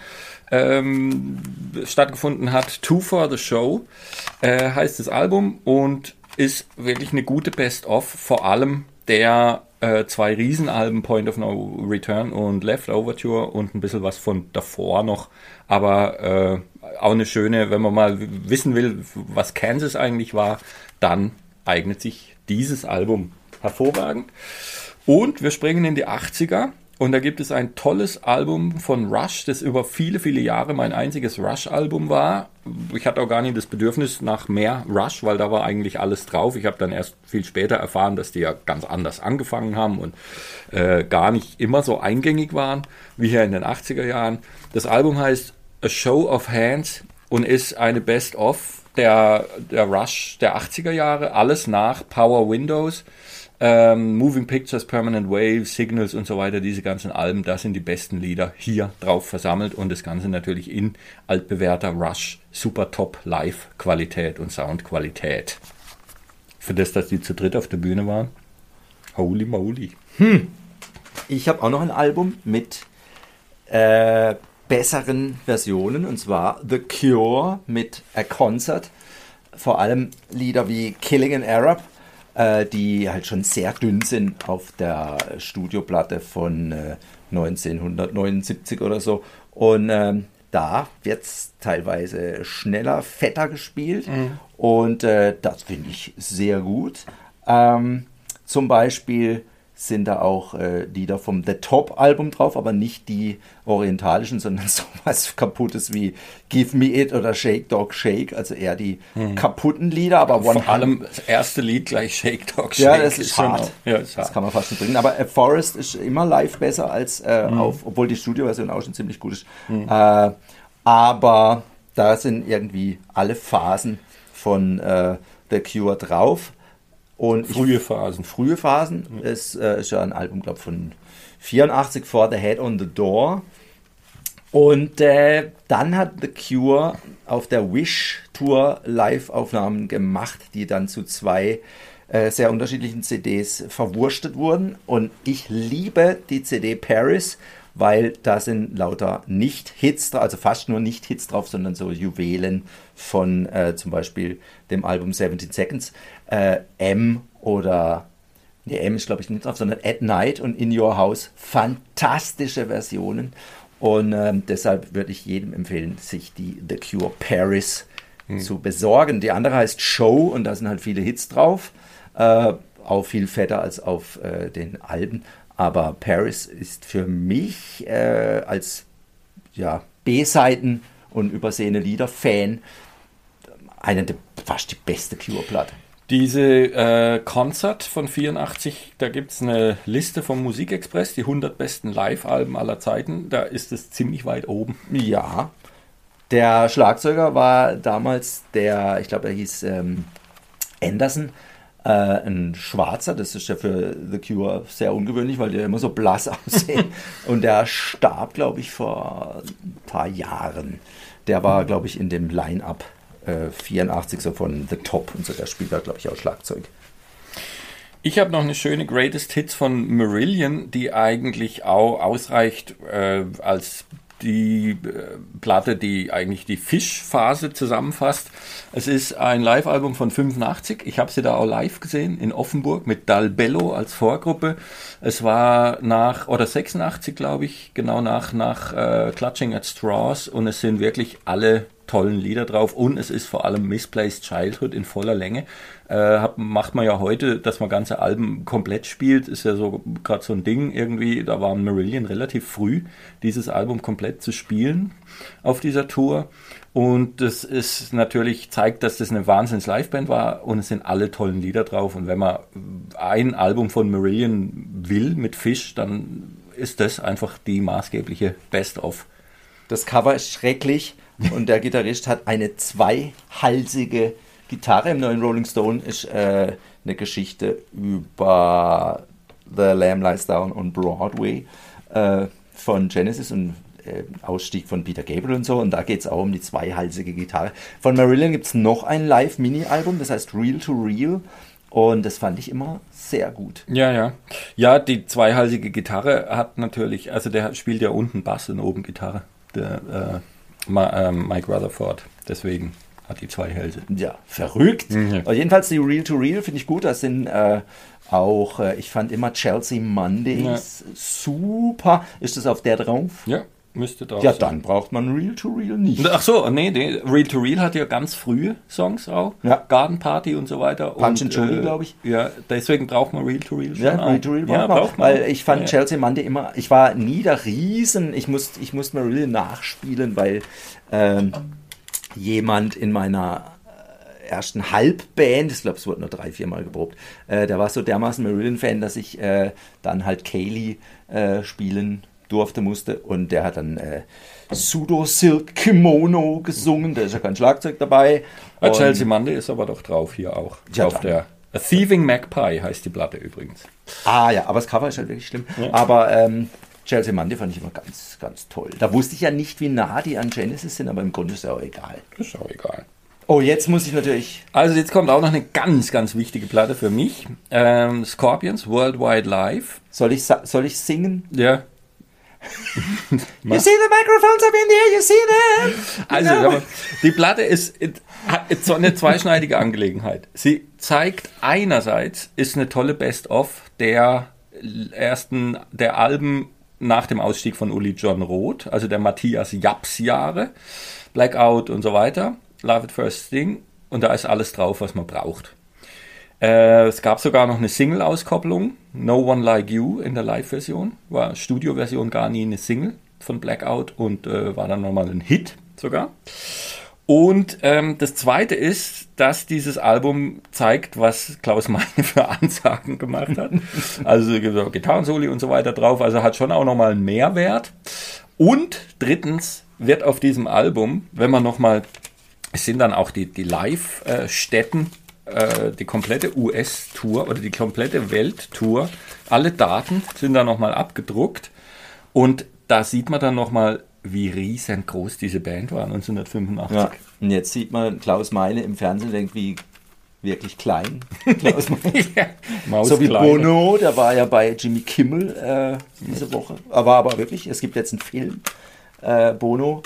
Speaker 3: ähm, stattgefunden hat. Two for the Show äh, heißt das Album und ist wirklich eine gute Best-of, vor allem der äh, zwei Riesenalben, Point of No Return und Left Overture, und ein bisschen was von davor noch, aber äh, auch eine schöne, wenn man mal wissen will, was Kansas eigentlich war, dann eignet sich dieses Album hervorragend. Und wir springen in die achtziger. Und da gibt es ein tolles Album von Rush, das über viele, viele Jahre mein einziges Rush-Album war. Ich hatte auch gar nicht das Bedürfnis nach mehr Rush, weil da war eigentlich alles drauf. Ich habe dann erst viel später erfahren, dass die ja ganz anders angefangen haben und äh, gar nicht immer so eingängig waren, wie hier in den achtziger Jahren. Das Album heißt A Show of Hands und ist eine Best-of der, der Rush der achtziger Jahre. Alles nach Power Windows. Ähm, Moving Pictures, Permanent Waves, Signals und so weiter, diese ganzen Alben, da sind die besten Lieder hier drauf versammelt, und das Ganze natürlich in altbewährter Rush Super Top Live Qualität und Soundqualität. Für das, dass die zu dritt auf der Bühne waren, holy moly.
Speaker 4: Hm. Ich habe auch noch ein Album mit äh, besseren Versionen, und zwar The Cure mit A Concert, vor allem Lieder wie Killing an Arab, die halt schon sehr dünn sind auf der Studioplatte von äh, neunzehnhundertneunundsiebzig oder so. Und ähm, da wird es teilweise schneller, fetter gespielt. Mhm. Und äh, das finde ich sehr gut. Ähm, zum Beispiel sind da auch äh, Lieder vom The Top-Album drauf, aber nicht die orientalischen, sondern sowas Kaputtes wie Give Me It oder Shake Dog Shake, also eher die hm. kaputten Lieder. Aber
Speaker 3: vor allem das erste Lied gleich Shake Dog Shake.
Speaker 4: Ja, das ist, ist hart.
Speaker 3: Ja, ist
Speaker 4: das
Speaker 3: hart.
Speaker 4: kann man fast nicht bringen. Aber äh, Forest ist immer live besser als äh, hm. auf, obwohl die Studioversion auch schon ziemlich gut ist. Hm. Äh, aber da sind irgendwie alle Phasen von äh, The Cure drauf. Und
Speaker 3: frühe
Speaker 4: ich,
Speaker 3: Phasen.
Speaker 4: Frühe Phasen. Mhm. Es äh, ist ja ein Album, glaube ich, von vierundachtzig, For the Head on the Door. Und äh, dann hat The Cure auf der Wish-Tour Live-Aufnahmen gemacht, die dann zu zwei äh, sehr unterschiedlichen C Ds verwurstet wurden. Und ich liebe die C D Paris, weil da sind lauter Nicht-Hits drauf, also fast nur Nicht-Hits drauf, sondern so Juwelen von äh, zum Beispiel dem Album seventeen Seconds, äh, M oder, nee, M ist glaube ich nicht drauf, sondern At Night und In Your House, fantastische Versionen, und ähm, deshalb würde ich jedem empfehlen, sich die The Cure Paris hm. zu besorgen. Die andere heißt Show, und da sind halt viele Hits drauf, äh, auch viel fetter als auf äh, den Alben. Aber Paris ist für mich äh, als ja, B-Seiten und übersehene Lieder-Fan eine der, fast die beste Cure-Platte.
Speaker 3: Diese äh, Concert von vierundachtzig, da gibt es eine Liste vom Musikexpress, die hundert besten Live-Alben aller Zeiten. Da ist es ziemlich weit oben.
Speaker 4: Ja, der Schlagzeuger war damals der, ich glaube, er hieß ähm, Anderson. Ein Schwarzer, das ist ja für The Cure sehr ungewöhnlich, weil die immer so blass aussehen. Und der starb, glaube ich, vor ein paar Jahren. Der war, glaube ich, in dem Line-Up äh, vierundachtzig so von The Top und so. Der spielt da, glaube ich, auch Schlagzeug.
Speaker 3: Ich habe noch eine schöne Greatest Hits von Marillion, die eigentlich auch ausreicht äh, als die äh, Platte, die eigentlich die Fish-Phase zusammenfasst. Es ist ein Live-Album von fünfundachtzig. Ich habe sie da auch live gesehen in Offenburg mit Dal Bello als Vorgruppe. Es war nach, oder sechsundachtzig glaube ich, genau nach, nach äh, Clutching at Straws, und es sind wirklich alle tollen Lieder drauf, und es ist vor allem Misplaced Childhood in voller Länge. Äh, hab, macht man ja heute, dass man ganze Alben komplett spielt, ist ja so gerade so ein Ding irgendwie. Da war Marillion relativ früh, dieses Album komplett zu spielen auf dieser Tour, und das ist natürlich, zeigt, dass das eine Wahnsinns-Liveband war, und es sind alle tollen Lieder drauf, und wenn man ein Album von Marillion will mit Fish, dann ist das einfach die maßgebliche Best-of.
Speaker 4: Das Cover ist schrecklich. Und der Gitarrist hat eine zweihalsige Gitarre. Im neuen Rolling Stone ist äh, eine Geschichte über The Lamb Lies Down on Broadway äh, von Genesis und äh, Ausstieg von Peter Gabriel und so. Und da geht es auch um die zweihalsige Gitarre. Von Marillion gibt es noch ein Live-Mini-Album, das heißt Real to Real. Und das fand ich immer sehr gut.
Speaker 3: Ja, ja. Ja, die zweihalsige Gitarre hat natürlich, also der spielt ja unten Bass und oben Gitarre. Der äh Mike Rutherford, deswegen hat die zwei Hälse.
Speaker 4: Ja, verrückt. Mhm. Jedenfalls die Real to Real finde ich gut. Das sind äh, auch, äh, ich fand immer Chelsea Mondays ja. super. Ist das auf der drauf?
Speaker 3: Ja, müsste drauf
Speaker 4: Ja,
Speaker 3: sein.
Speaker 4: Dann braucht man Real to Real nicht.
Speaker 3: Ach so, nee, nee, Real to Real hat ja ganz frühe Songs auch.
Speaker 4: Ja.
Speaker 3: Garden Party und so weiter.
Speaker 4: Punch
Speaker 3: und
Speaker 4: and Judy,
Speaker 3: äh,
Speaker 4: glaube ich.
Speaker 3: Ja, deswegen braucht man Real to Real schon
Speaker 4: Ja,
Speaker 3: auch.
Speaker 4: Real to Real
Speaker 3: ja,
Speaker 4: braucht man. Weil ich fand
Speaker 3: ja.
Speaker 4: Chelsea Monday immer, ich war nie der Riesen, ich musste ich musste Marillion nachspielen, weil ähm, jemand in meiner ersten Halbband, ich glaube, es wurde nur drei, vier Mal geprobt, äh, der war so dermaßen Marillion-Fan, dass ich äh, dann halt Kaylee äh, spielen durfte, musste, und der hat dann äh, Pseudo Silk Kimono gesungen, da ist ja kein Schlagzeug dabei.
Speaker 3: Ah, Chelsea Monday ist aber doch drauf hier auch.
Speaker 4: Ja,
Speaker 3: auf
Speaker 4: dann.
Speaker 3: der A Thieving Magpie heißt die Platte übrigens.
Speaker 4: Ah ja, aber das Cover ist halt wirklich schlimm.
Speaker 3: Ja.
Speaker 4: Aber ähm, Chelsea Monday fand ich immer ganz, ganz toll. Da wusste ich ja nicht, wie nah die an Genesis sind, aber im Grunde ist ja auch egal.
Speaker 3: Ist auch egal.
Speaker 4: Oh, jetzt muss ich natürlich...
Speaker 3: Also jetzt kommt auch noch eine ganz, ganz wichtige Platte für mich. Ähm, Scorpions, Worldwide Live.
Speaker 4: Soll ich, sa- soll ich singen?
Speaker 3: Ja.
Speaker 4: You see the microphones up in there, you see them!
Speaker 3: Also, aber die Platte ist, hat so eine zweischneidige Angelegenheit. Sie zeigt einerseits, ist eine tolle Best-of der ersten, der Alben nach dem Ausstieg von Uli John Roth, also der Matthias Japs Jahre, Blackout und so weiter, Love at First Sting, und da ist alles drauf, was man braucht. Äh, es gab sogar noch eine Single-Auskopplung, No One Like You in der Live-Version, war Studio-Version gar nie eine Single von Blackout und äh, war dann nochmal ein Hit sogar. Und ähm, das Zweite ist, dass dieses Album zeigt, was Klaus Meine für Ansagen gemacht hat. Also es gibt auch Gitarrensoli und so weiter drauf, also hat schon auch nochmal einen Mehrwert. Und drittens wird auf diesem Album, wenn man nochmal, es sind dann auch die, die Live-Stätten, äh, die komplette U S-Tour oder die komplette Welttour, alle Daten sind da nochmal abgedruckt, und da sieht man dann nochmal, wie riesengroß diese Band war neunzehnhundertfünfundachtzig.
Speaker 4: Ja. Und jetzt sieht man Klaus Meine im Fernsehen, denkt, wie wirklich klein. Klaus Meine.
Speaker 3: ja,
Speaker 4: So wie Bono, der war ja bei Jimmy Kimmel äh, diese Woche. Er war aber wirklich, es gibt jetzt einen Film, äh, Bono,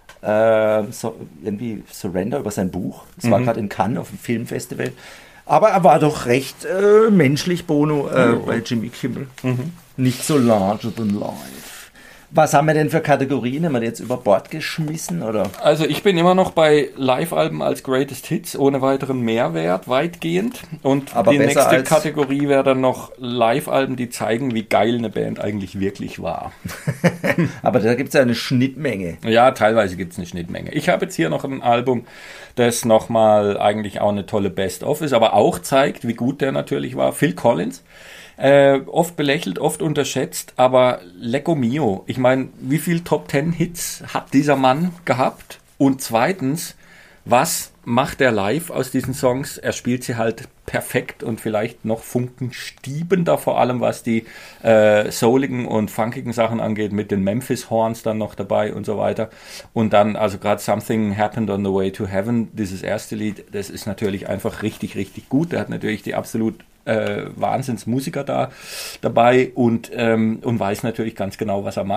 Speaker 4: äh, so, irgendwie Surrender über sein Buch. Es mhm. war gerade in Cannes auf dem Filmfestival. Aber er war doch recht äh, menschlich, Bono, äh, oh. bei Jimmy Kimmel. Mhm. Nicht so larger than life. Was haben wir denn für Kategorien? Haben wir jetzt über Bord geschmissen, oder?
Speaker 3: Also ich bin immer noch bei Live-Alben als Greatest Hits, ohne weiteren Mehrwert, weitgehend. Und
Speaker 4: Aber
Speaker 3: die nächste
Speaker 4: als
Speaker 3: Kategorie wäre dann noch Live-Alben, die zeigen, wie geil eine Band eigentlich wirklich war.
Speaker 4: Aber da gibt es ja eine Schnittmenge.
Speaker 3: Ja, teilweise gibt es eine Schnittmenge. Ich habe jetzt hier noch ein Album, das nochmal eigentlich auch eine tolle Best-of ist, aber auch zeigt, wie gut der natürlich war. Phil Collins. Äh, oft belächelt, oft unterschätzt, aber Lecco Mio. Ich meine, wie viel Top Ten Hits hat dieser Mann gehabt? Und zweitens, was macht er live aus diesen Songs? Er spielt sie halt perfekt und vielleicht noch funkenstiebender, vor allem was die äh, souligen und funkigen Sachen angeht, mit den Memphis Horns dann noch dabei und so weiter. Und dann, also gerade Something Happened on the Way to Heaven, dieses erste Lied, das ist natürlich einfach richtig, richtig gut. Er hat natürlich die absolut Äh, Wahnsinnsmusiker da dabei und, ähm, und weiß natürlich ganz genau, was er macht.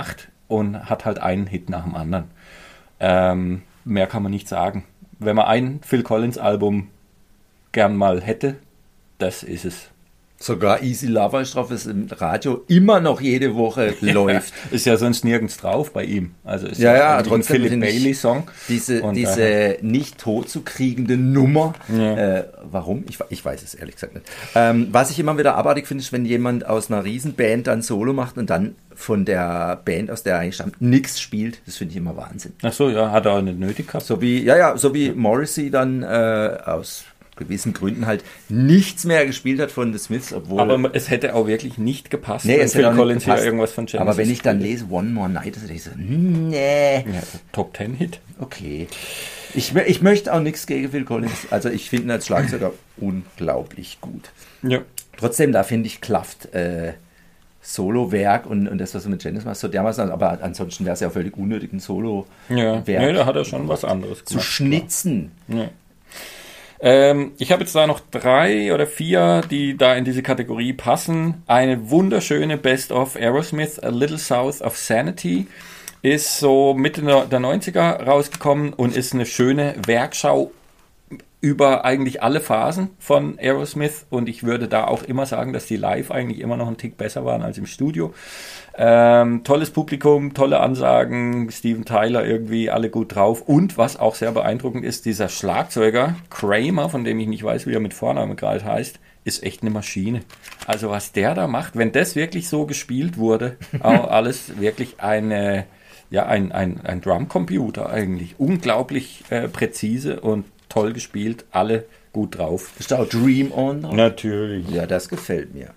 Speaker 3: und hat halt einen Hit nach dem anderen. Ähm, mehr kann man nicht sagen. Wenn man ein Phil Collins Album gern mal hätte, das ist es.
Speaker 4: Sogar Easy Lover ist drauf, das im Radio immer noch jede Woche läuft.
Speaker 3: Ja, ist ja sonst nirgends drauf bei ihm. Also ist
Speaker 4: ja,
Speaker 3: ja,
Speaker 4: ja
Speaker 3: ein
Speaker 4: trotzdem
Speaker 3: Philip Bailey Song.
Speaker 4: Diese,
Speaker 3: und
Speaker 4: diese
Speaker 3: daher.
Speaker 4: nicht tot zu kriegende Nummer.
Speaker 3: Ja.
Speaker 4: Äh, warum? Ich, ich weiß es ehrlich gesagt nicht. Ähm, was ich immer wieder abartig finde, ist, wenn jemand aus einer Riesenband dann Solo macht und dann von der Band, aus der er eigentlich stammt, nichts spielt. Das finde ich immer Wahnsinn.
Speaker 3: Ach so, ja, hat er auch nicht nötig gehabt.
Speaker 4: So wie, ja, ja, so wie Morrissey dann äh, aus gewissen Gründen halt nichts mehr gespielt hat von The Smiths, obwohl...
Speaker 3: Aber es hätte auch wirklich nicht gepasst,
Speaker 4: nee,
Speaker 3: wenn
Speaker 4: es
Speaker 3: Phil
Speaker 4: hätte auch
Speaker 3: Collins
Speaker 4: nicht gepasst.
Speaker 3: hier irgendwas von Genesis
Speaker 4: Aber wenn ich dann
Speaker 3: spielt.
Speaker 4: lese One More Night, dann ich so, nee.
Speaker 3: Ja, Top Ten Hit.
Speaker 4: Okay. Ich, ich möchte auch nichts gegen Phil Collins. Also ich finde ihn als Schlagzeuger unglaublich gut.
Speaker 3: Ja.
Speaker 4: Trotzdem, da finde ich, klafft äh, Solo-Werk und, und das, was er mit Genesis macht, so dermaßen, aber ansonsten wäre es ja auch völlig unnötig, ein Solo-Werk
Speaker 3: Ja, nee, da hat er schon was anderes
Speaker 4: zu
Speaker 3: gemacht.
Speaker 4: schnitzen.
Speaker 3: Ja. Ähm, ich habe jetzt da noch drei oder vier, die da in diese Kategorie passen. Eine wunderschöne Best of Aerosmith, A Little South of Sanity, ist so Mitte der neunziger rausgekommen und ist eine schöne Werkschau über eigentlich alle Phasen von Aerosmith, und ich würde da auch immer sagen, dass die live eigentlich immer noch einen Tick besser waren als im Studio. Ähm, tolles Publikum, tolle Ansagen, Steven Tyler irgendwie, alle gut drauf, und was auch sehr beeindruckend ist, dieser Schlagzeuger Kramer, von dem ich nicht weiß, wie er mit Vornamen gerade heißt, ist echt eine Maschine. Also was der da macht, wenn das wirklich so gespielt wurde, auch alles wirklich eine, ja, ein, ein, ein Drumcomputer eigentlich, unglaublich äh, präzise und toll gespielt, alle gut drauf.
Speaker 4: Ist da auch Dream On drauf?
Speaker 3: Natürlich.
Speaker 4: Ja, das gefällt mir.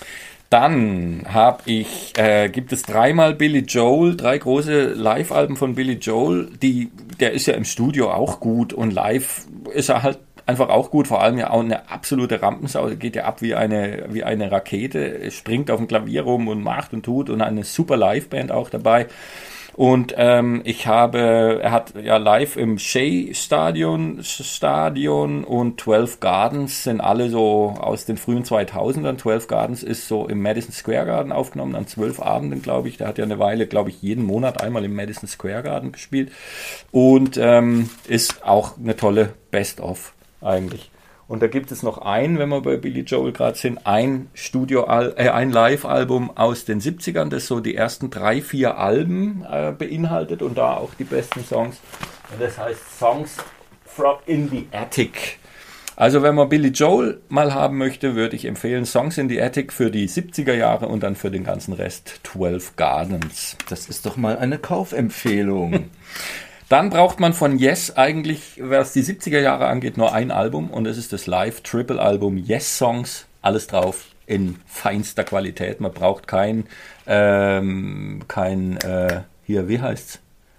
Speaker 3: Dann habe ich, äh, gibt es dreimal Billy Joel, drei große Live-Alben von Billy Joel, die, der ist ja im Studio auch gut und live ist er halt einfach auch gut, vor allem ja auch eine absolute Rampensau, geht ja ab wie eine, wie eine Rakete, springt auf dem Klavier rum und macht und tut, und eine super Live-Band auch dabei. Und ähm, ich habe, er hat ja live im Shea Stadion, Stadion und Twelve Gardens sind alle so aus den frühen zweitausendern. Twelve Gardens ist so im Madison Square Garden aufgenommen, an zwölf Abenden, glaube ich. Der hat ja eine Weile, glaube ich, jeden Monat einmal im Madison Square Garden gespielt. Und ähm, ist auch eine tolle Best-of eigentlich. Und da gibt es noch ein, wenn wir bei Billy Joel gerade sind, ein Studio, äh, ein Live-Album aus den siebzigern, das so die ersten drei, vier Alben äh, beinhaltet und da auch die besten Songs. Und das heißt Songs from in the Attic. Also wenn man Billy Joel mal haben möchte, würde ich empfehlen Songs in the Attic für die siebziger Jahre und dann für den ganzen Rest Twelve Gardens.
Speaker 4: Das ist doch mal eine Kaufempfehlung.
Speaker 3: Dann braucht man von Yes eigentlich, was die siebziger Jahre angeht, nur ein Album, und das ist das Live-Triple-Album Yes Songs. Alles drauf in feinster Qualität. Man braucht kein, ähm, kein, äh, hier, wie heißt's?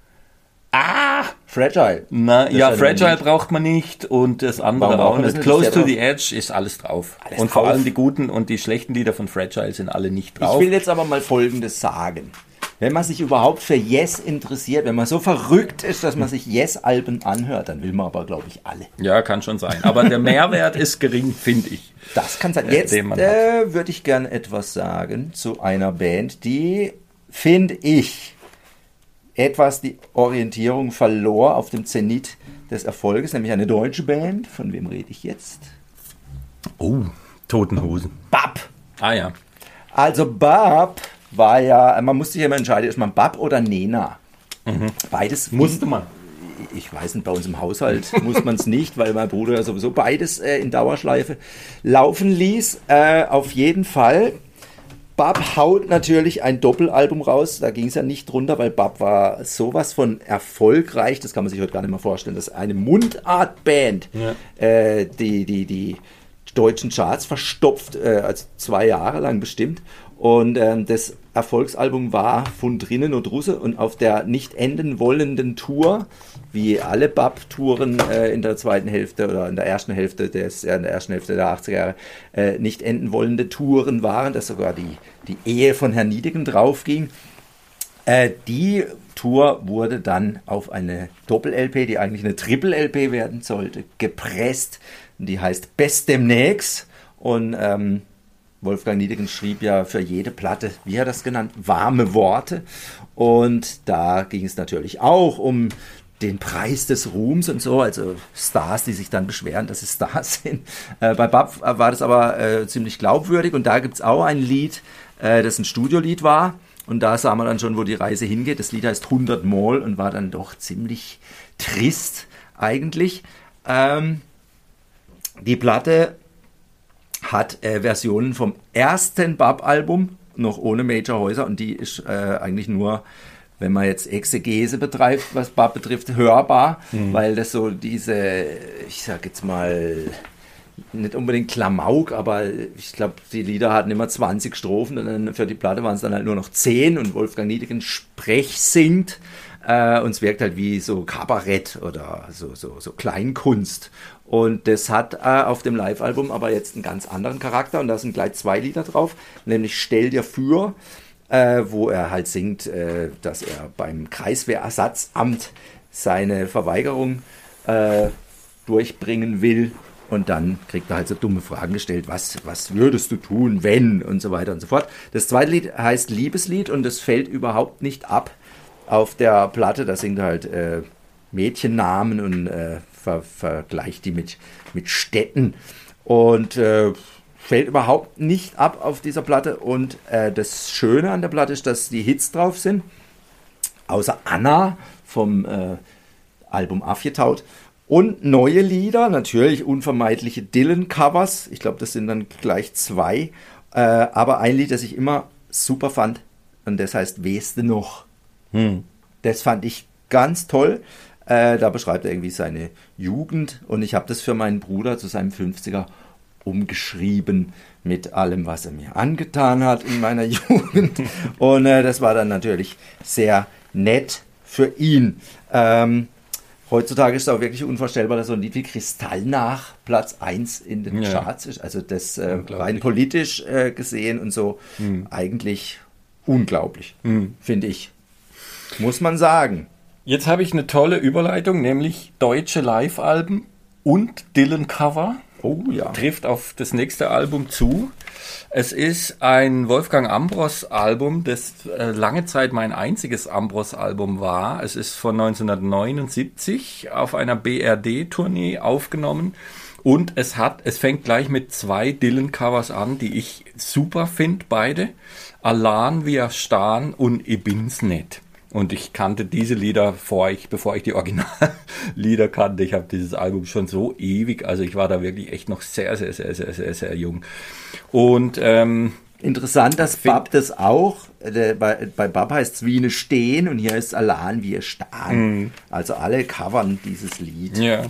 Speaker 3: Ah!
Speaker 4: Fragile.
Speaker 3: Na,
Speaker 4: Das
Speaker 3: ja,
Speaker 4: ist
Speaker 3: Fragile
Speaker 4: nicht.
Speaker 3: braucht man nicht, und das andere
Speaker 4: Warum
Speaker 3: auch
Speaker 4: braucht man
Speaker 3: nicht.
Speaker 4: das nicht?
Speaker 3: Close
Speaker 4: Ist
Speaker 3: to
Speaker 4: ja
Speaker 3: the Edge ist alles drauf.
Speaker 4: Alles
Speaker 3: und vor
Speaker 4: drauf.
Speaker 3: allem die guten und die schlechten Lieder von Fragile sind alle nicht drauf.
Speaker 4: Ich will jetzt aber mal Folgendes sagen. Wenn man sich überhaupt für Yes interessiert, wenn man so verrückt ist, dass man sich Yes-Alben anhört, dann will man aber, glaube ich, alle.
Speaker 3: Ja, kann schon sein. Aber der Mehrwert ist gering, finde ich.
Speaker 4: Das kann sein.
Speaker 3: Äh,
Speaker 4: Jetzt
Speaker 3: den man
Speaker 4: äh, würde ich gern etwas sagen zu einer Band, die, finde ich, etwas die Orientierung verlor auf dem Zenit des Erfolges, nämlich eine deutsche Band. Von wem rede ich jetzt?
Speaker 3: Oh, Toten Hosen.
Speaker 4: Bab.
Speaker 3: Ah ja.
Speaker 4: Also Bab war ja, man musste sich ja immer entscheiden, ist man Bab oder Nena?
Speaker 3: Mhm.
Speaker 4: Beides
Speaker 3: Musste man.
Speaker 4: Ich weiß nicht, bei uns im Haushalt muss man es nicht, weil mein Bruder ja sowieso beides äh, in Dauerschleife laufen ließ. Äh, auf jeden Fall. Bab haut natürlich ein Doppelalbum raus, da ging es ja nicht drunter, weil Bab war sowas von erfolgreich, das kann man sich heute gar nicht mehr vorstellen, das ist eine Mundartband,
Speaker 3: Ja.
Speaker 4: äh, die, die die deutschen Charts verstopft, äh, also zwei Jahre lang bestimmt. Und ähm, das Erfolgsalbum war von drinnen und Russe, und auf der nicht enden wollenden Tour, wie alle Bab-Touren äh, in der zweiten Hälfte oder in der ersten Hälfte des, äh, in der ersten Hälfte der achtziger Jahre äh, nicht enden wollende Touren waren, dass sogar die, die Ehe von Herrn Niedegen draufging. Äh, die Tour wurde dann auf eine Doppel-L P, die eigentlich eine Triple-L P werden sollte, gepresst. Die heißt Best demnächst. Und ähm, Wolfgang Niedecken schrieb ja für jede Platte, wie hat er das genannt, warme Worte. Und da ging es natürlich auch um den Preis des Ruhms und so, also Stars, die sich dann beschweren, dass sie Stars sind. Äh, bei Bab war das aber äh, ziemlich glaubwürdig und da gibt es auch ein Lied, äh, das ein Studiolied war und da sah man dann schon, wo die Reise hingeht. Das Lied heißt hundert Mol und war dann doch ziemlich trist eigentlich. Ähm, die Platte hat äh, Versionen vom ersten Bab-Album, noch ohne Major Häuser und die ist äh, eigentlich nur, wenn man jetzt Exegese betreibt, was Bab betrifft, hörbar, mhm. weil das so diese, ich sag jetzt mal, nicht unbedingt Klamauk, aber ich glaube, die Lieder hatten immer zwanzig Strophen und dann für die Platte waren es dann halt nur noch zehn und Wolfgang Niedecken Sprech singt äh, und es wirkt halt wie so Kabarett oder so, so, so Kleinkunst. Und das hat äh, auf dem Live-Album aber jetzt einen ganz anderen Charakter und da sind gleich zwei Lieder drauf, nämlich Stell dir für, Äh, wo er halt singt, äh, dass er beim Kreiswehrersatzamt seine Verweigerung äh, durchbringen will und dann kriegt er halt so dumme Fragen gestellt, was, was würdest du tun, wenn und so weiter und so fort. Das zweite Lied heißt Liebeslied und das fällt überhaupt nicht ab auf der Platte, da singt er halt äh, Mädchennamen und äh, ver vergleicht die mit, mit Städten und äh, fällt überhaupt nicht ab auf dieser Platte und äh, das Schöne an der Platte ist, dass die Hits drauf sind, außer Anna vom äh, Album Afjetaut und neue Lieder, natürlich unvermeidliche Dylan-Covers, ich glaube, das sind dann gleich zwei, äh, aber ein Lied, das ich immer super fand und das heißt Weste noch. Hm. Das fand ich ganz toll, äh, da beschreibt er irgendwie seine Jugend und ich habe das für meinen Bruder zu seinem fünfziger umgeschrieben mit allem, was er mir angetan hat in meiner Jugend. Und äh, das war dann natürlich sehr nett für ihn. Ähm, heutzutage ist es auch wirklich unvorstellbar, dass so ein Lied wie Kristallnach Platz eins in den ja. Charts ist. Also das äh, rein politisch äh, gesehen und so mhm. eigentlich unglaublich, mhm. finde ich. Muss man sagen.
Speaker 3: Jetzt habe ich eine tolle Überleitung, nämlich deutsche Live-Alben und Dylan-Cover.
Speaker 4: Oh ja.
Speaker 3: Trifft auf das nächste Album zu. Es ist ein Wolfgang Ambros Album, das äh, lange Zeit mein einziges Ambros Album war. Es ist von neunzehnhundertneunundsiebzig auf einer B R D-Tournee aufgenommen und es hat, es fängt gleich mit zwei Dylan-Covers an, die ich super finde, beide. Alan wir Stan und Ich bin's net. Und ich kannte diese Lieder, vor ich, bevor ich die Originallieder kannte. Ich habe dieses Album schon so ewig, also ich war da wirklich echt noch sehr, sehr, sehr, sehr, sehr, sehr jung. Und ähm,
Speaker 4: interessant, dass Bab das auch, der, bei, bei Bab heißt es wie eine Stehen und hier ist Alan wir Stan. Mhm. Also alle covern dieses Lied.
Speaker 3: Ja.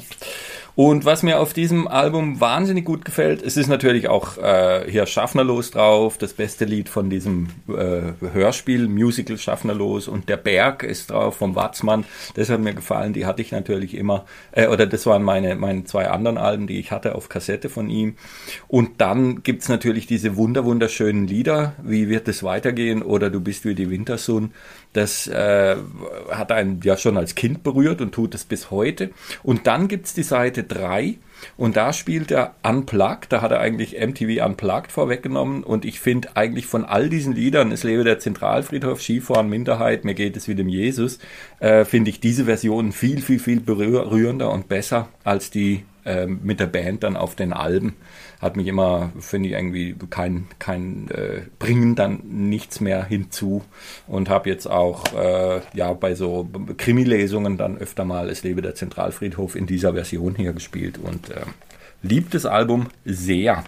Speaker 3: Und was mir auf diesem Album wahnsinnig gut gefällt, es ist natürlich auch äh, hier Schaffnerlos drauf, das beste Lied von diesem äh, Hörspiel, Musical Schaffnerlos und Der Berg ist drauf vom Watzmann, das hat mir gefallen, die hatte ich natürlich immer, äh, oder das waren meine, meine zwei anderen Alben, die ich hatte auf Kassette von ihm. Und dann gibt's natürlich diese wunder wunderschönen Lieder, wie wird es weitergehen oder Du bist wie die Wintersunn. Das äh, hat einen ja schon als Kind berührt und tut es bis heute. Und dann gibt's die Seite drei und da spielt er Unplugged, da hat er eigentlich M T V Unplugged vorweggenommen und ich finde eigentlich von all diesen Liedern, Es lebe der Zentralfriedhof, Skifahren, Minderheit, Mir geht es wie dem Jesus, äh, finde ich diese Version viel, viel, viel berührender und besser als die äh, mit der Band dann auf den Alben. Hat mich immer, finde ich, irgendwie kein, kein äh, bringen dann nichts mehr hinzu und habe jetzt auch äh, ja bei so Krimi-Lesungen dann öfter mal Es lebe der Zentralfriedhof in dieser Version hier gespielt und äh, liebt das Album sehr.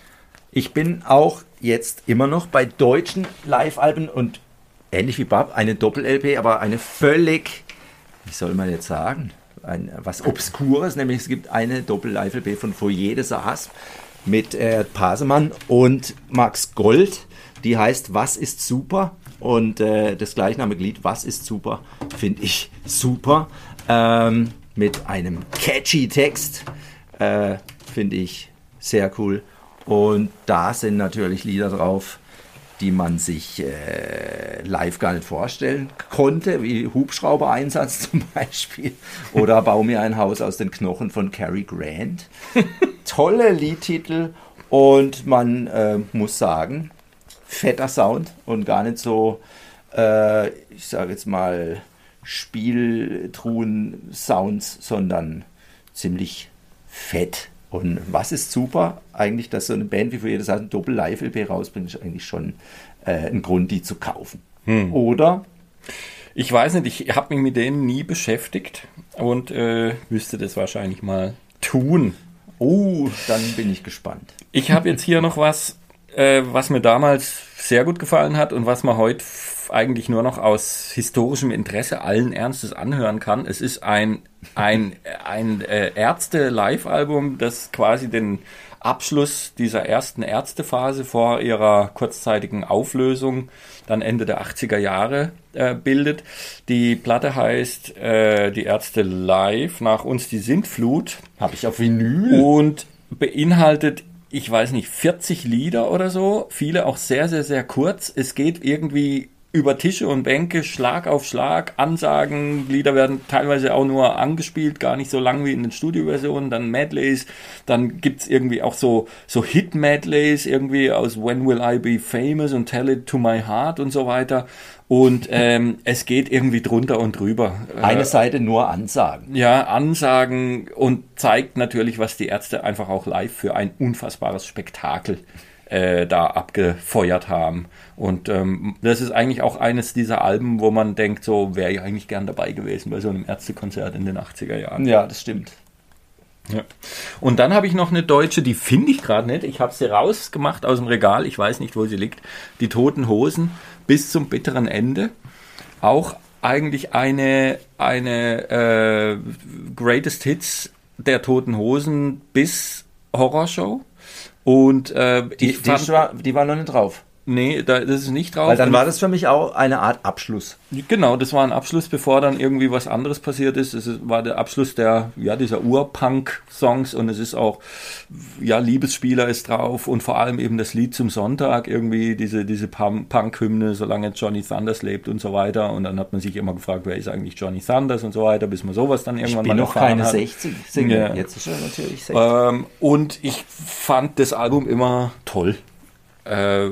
Speaker 4: Ich bin auch jetzt immer noch bei deutschen Live-Alben und ähnlich wie Bab, eine Doppel-L P, aber eine völlig, wie soll man jetzt sagen, ein, was Obskures, nämlich es gibt eine Doppel-Live-L P von Foyer des Asp mit äh, Pasemann und Max Gold, die heißt Was ist super und äh, das gleichnamige Lied Was ist super finde ich super, ähm, mit einem catchy Text, äh, finde ich sehr cool und da sind natürlich Lieder drauf, die man sich äh, live gar nicht vorstellen konnte, wie Hubschrauber-Einsatz zum Beispiel oder Bau mir ein Haus aus den Knochen von Cary Grant. Tolle Liedtitel Und man äh, muss sagen, fetter Sound und gar nicht so, äh, ich sage jetzt mal, Spieltruhen-Sounds, sondern ziemlich fett. Und was ist super? Eigentlich, dass so eine Band wie für jedes ein Doppel-Live-L P rausbringt, ist eigentlich schon äh, ein Grund, die zu kaufen. Hm. Oder?
Speaker 3: Ich weiß nicht, ich habe mich mit denen nie beschäftigt und äh, müsste das wahrscheinlich mal tun.
Speaker 4: Oh, dann bin ich gespannt.
Speaker 3: Ich habe jetzt hier noch was, äh, was mir damals sehr gut gefallen hat und was man heute f- eigentlich nur noch aus historischem Interesse allen Ernstes anhören kann. Es ist ein, ein, ein äh, Ärzte-Live-Album, das quasi den Abschluss dieser ersten Ärztephase vor ihrer kurzzeitigen Auflösung dann Ende der achtziger Jahre äh, bildet. Die Platte heißt äh, Die Ärzte live, nach uns die Sintflut.
Speaker 4: Habe ich auf Vinyl.
Speaker 3: Und beinhaltet, ich weiß nicht, vierzig Lieder oder so. Viele auch sehr, sehr, sehr kurz. Es geht irgendwie über Tische und Bänke, Schlag auf Schlag, Ansagen, Lieder werden teilweise auch nur angespielt, gar nicht so lang wie in den Studioversionen, dann Medleys, dann gibt's irgendwie auch so, so Hit-Medleys, irgendwie aus When Will I Be Famous und Tell It to My Heart und so weiter. Und ähm, es geht irgendwie drunter und drüber.
Speaker 4: Eine äh, Seite nur Ansagen.
Speaker 3: Ja, Ansagen und zeigt natürlich, was die Ärzte einfach auch live für ein unfassbares Spektakel äh, da abgefeuert haben. Und ähm, das ist eigentlich auch eines dieser Alben, wo man denkt, so wäre ich eigentlich gern dabei gewesen bei so einem Ärztekonzert in den achtziger Jahren.
Speaker 4: Ja, das stimmt.
Speaker 3: Ja. Und dann habe ich noch eine deutsche, die finde ich gerade nicht. Ich habe sie rausgemacht aus dem Regal, ich weiß nicht, wo sie liegt. Die Toten Hosen bis zum bitteren Ende. Auch eigentlich eine, eine äh, Greatest Hits der Toten Hosen bis Horrorshow. Und äh,
Speaker 4: die,
Speaker 3: ich fand,
Speaker 4: die, war, die war noch nicht drauf.
Speaker 3: Nee, da, das ist nicht drauf.
Speaker 4: Weil dann war das für mich auch eine Art Abschluss.
Speaker 3: Genau, das war ein Abschluss, bevor dann irgendwie was anderes passiert ist. Es war der Abschluss der, ja, dieser Ur-Punk-Songs und es ist auch, ja, Liebesspieler ist drauf und vor allem eben das Lied zum Sonntag, irgendwie diese, diese Punk-Hymne, solange Johnny Thunders lebt und so weiter. Und dann hat man sich immer gefragt, wer ist eigentlich Johnny Thunders und so weiter, bis man sowas dann irgendwann
Speaker 4: ich bin
Speaker 3: mal
Speaker 4: noch keine
Speaker 3: hat.
Speaker 4: sechzig Single.
Speaker 3: Ja.
Speaker 4: Jetzt ist er natürlich sechzig.
Speaker 3: Ähm, und ich fand das Album immer toll. Äh,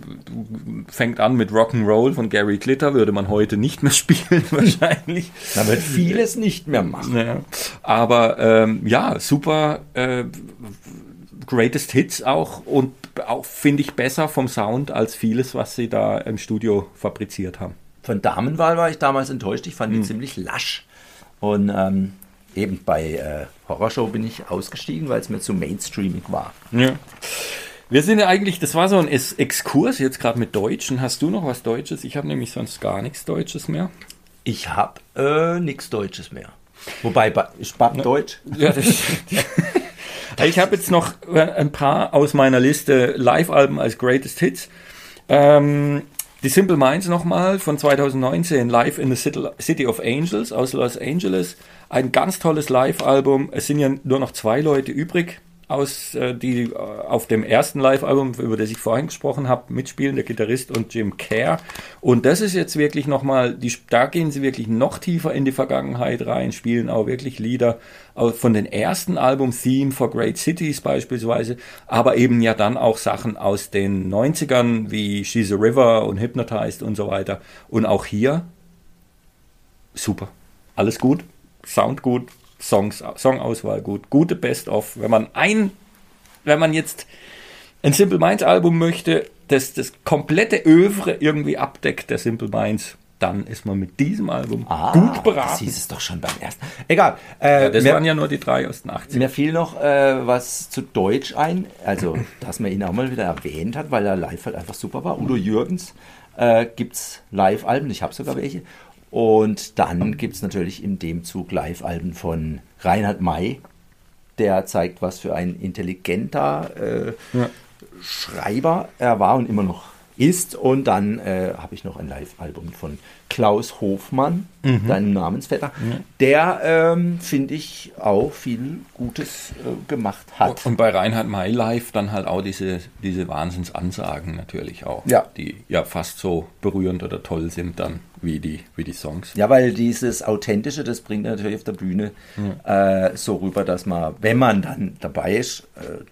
Speaker 3: fängt an mit Rock'n'Roll von Gary Glitter, würde man heute nicht mehr spielen wahrscheinlich.
Speaker 4: Man wird vieles nicht mehr machen.
Speaker 3: Ja. Aber ähm, ja, super äh, Greatest Hits auch und auch finde ich besser vom Sound als vieles, was sie da im Studio fabriziert haben.
Speaker 4: Von Damenwahl war ich damals enttäuscht, ich fand die hm. ziemlich lasch. Und ähm, eben bei äh, Horrorshow bin ich ausgestiegen, weil es mir zu mainstreamig war.
Speaker 3: Ja. Wir sind ja eigentlich, das war so ein Exkurs jetzt gerade mit Deutschen. Hast du noch was Deutsches? Ich habe nämlich sonst gar nichts Deutsches mehr.
Speaker 4: Ich habe äh, nichts Deutsches mehr. Wobei, ich bapp Deutsch.
Speaker 3: Ja, das, ich habe jetzt noch ein paar aus meiner Liste Live-Alben als Greatest Hits. Ähm, die Simple Minds nochmal von zwanzig neunzehn, Live in the City of Angels aus Los Angeles. Ein ganz tolles Live-Album. Es sind ja nur noch zwei Leute übrig. Aus, äh, die äh, auf dem ersten Live-Album, über das ich vorhin gesprochen habe, mitspielen, der Gitarrist und Jim Kerr. Und das ist jetzt wirklich nochmal, da gehen sie wirklich noch tiefer in die Vergangenheit rein, spielen auch wirklich Lieder von den ersten Album, Theme for Great Cities beispielsweise, aber eben ja dann auch Sachen aus den neunzigern, wie She's a River und Hypnotized und so weiter. Und auch hier, super, alles gut, Sound gut, Songs, Songauswahl gut, gute Best-of. Wenn man ein, wenn man jetzt ein Simple Minds Album möchte, das das komplette Övre irgendwie abdeckt, der Simple Minds, dann ist man mit diesem Album
Speaker 4: ah,
Speaker 3: gut beraten.
Speaker 4: Das hieß es doch schon beim ersten. Egal.
Speaker 3: Äh, ja, das mir, waren ja nur die drei aus den achtziger.
Speaker 4: Mir fiel noch äh, was zu Deutsch ein, also dass man ihn auch mal wieder erwähnt hat, weil er live halt einfach super war. Udo Jürgens äh, gibt es Live-Alben, ich habe sogar welche. Und dann gibt es natürlich in dem Zug Live-Alben von Reinhard May. Der zeigt, was für ein intelligenter äh, ja. Schreiber er war und immer noch ist. Und dann äh, habe ich noch ein Live-Album von Klaus Hofmann, mhm. deinem Namensvetter, mhm. der, ähm, finde ich, auch viel Gutes äh, gemacht hat.
Speaker 3: Und bei Reinhard May live dann halt auch diese, diese Wahnsinnsansagen natürlich auch,
Speaker 4: ja.
Speaker 3: die ja fast so berührend oder toll sind dann wie die, wie die Songs.
Speaker 4: Ja, weil dieses Authentische, das bringt natürlich auf der Bühne mhm. äh, so rüber, dass man, wenn man dann dabei ist, äh, das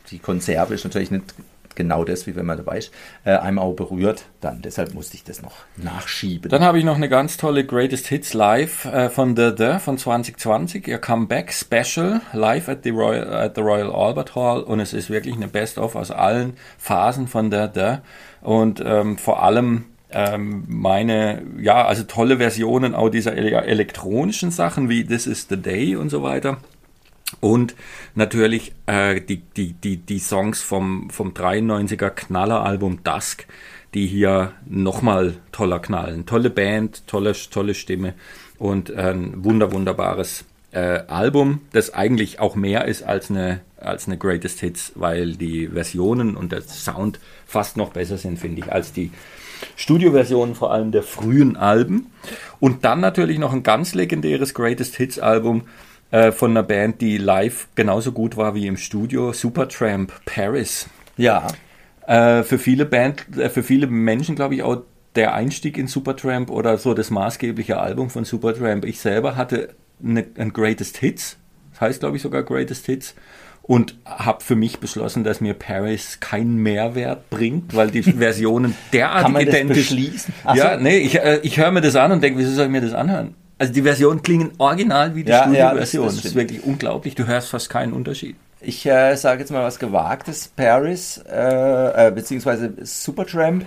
Speaker 4: die Konserve ist natürlich nicht genau das, wie wenn man dabei ist, äh, einem auch berührt, dann deshalb musste ich das noch nachschieben.
Speaker 3: Dann habe ich noch eine ganz tolle Greatest Hits Live äh, von The The von zwanzig zwanzig, ihr Comeback Special, live at the, Royal, at the Royal Albert Hall, und es ist wirklich eine Best-of aus allen Phasen von The The und ähm, vor allem ähm, meine, ja, also tolle Versionen auch dieser ele- elektronischen Sachen wie This Is The Day und so weiter. Und natürlich äh, die, die, die, die Songs vom, vom dreiundneunziger Knalleralbum Dusk, die hier nochmal toller knallen. Tolle Band, tolle, tolle Stimme und ein wunder, wunderbares äh, Album, das eigentlich auch mehr ist als eine, als eine Greatest Hits, weil die Versionen und der Sound fast noch besser sind, finde ich, als die Studioversionen vor allem der frühen Alben. Und dann natürlich noch ein ganz legendäres Greatest Hits Album von einer Band, die live genauso gut war wie im Studio, Supertramp, Paris.
Speaker 4: Ja.
Speaker 3: Äh, für viele Band, äh, für viele Menschen, glaube ich, auch der Einstieg in Supertramp oder so das maßgebliche Album von Supertramp. Ich selber hatte eine, ein Greatest Hits, das heißt, glaube ich, sogar Greatest Hits, und habe für mich beschlossen, dass mir Paris keinen Mehrwert bringt, weil die Versionen derartig
Speaker 4: Kann man
Speaker 3: identisch...
Speaker 4: das beschließen? Ach
Speaker 3: ja,
Speaker 4: so.
Speaker 3: nee, ich, äh, ich höre mir das an und denke, wieso soll ich mir das anhören? Also die Versionen klingen original wie die
Speaker 4: Ja,
Speaker 3: Studioversion.
Speaker 4: ja, das- das
Speaker 3: das, ist
Speaker 4: stimmt.
Speaker 3: wirklich unglaublich. Du hörst fast keinen Unterschied.
Speaker 4: Ich äh, sage jetzt mal was Gewagtes. Paris, äh, äh, beziehungsweise Supertramp,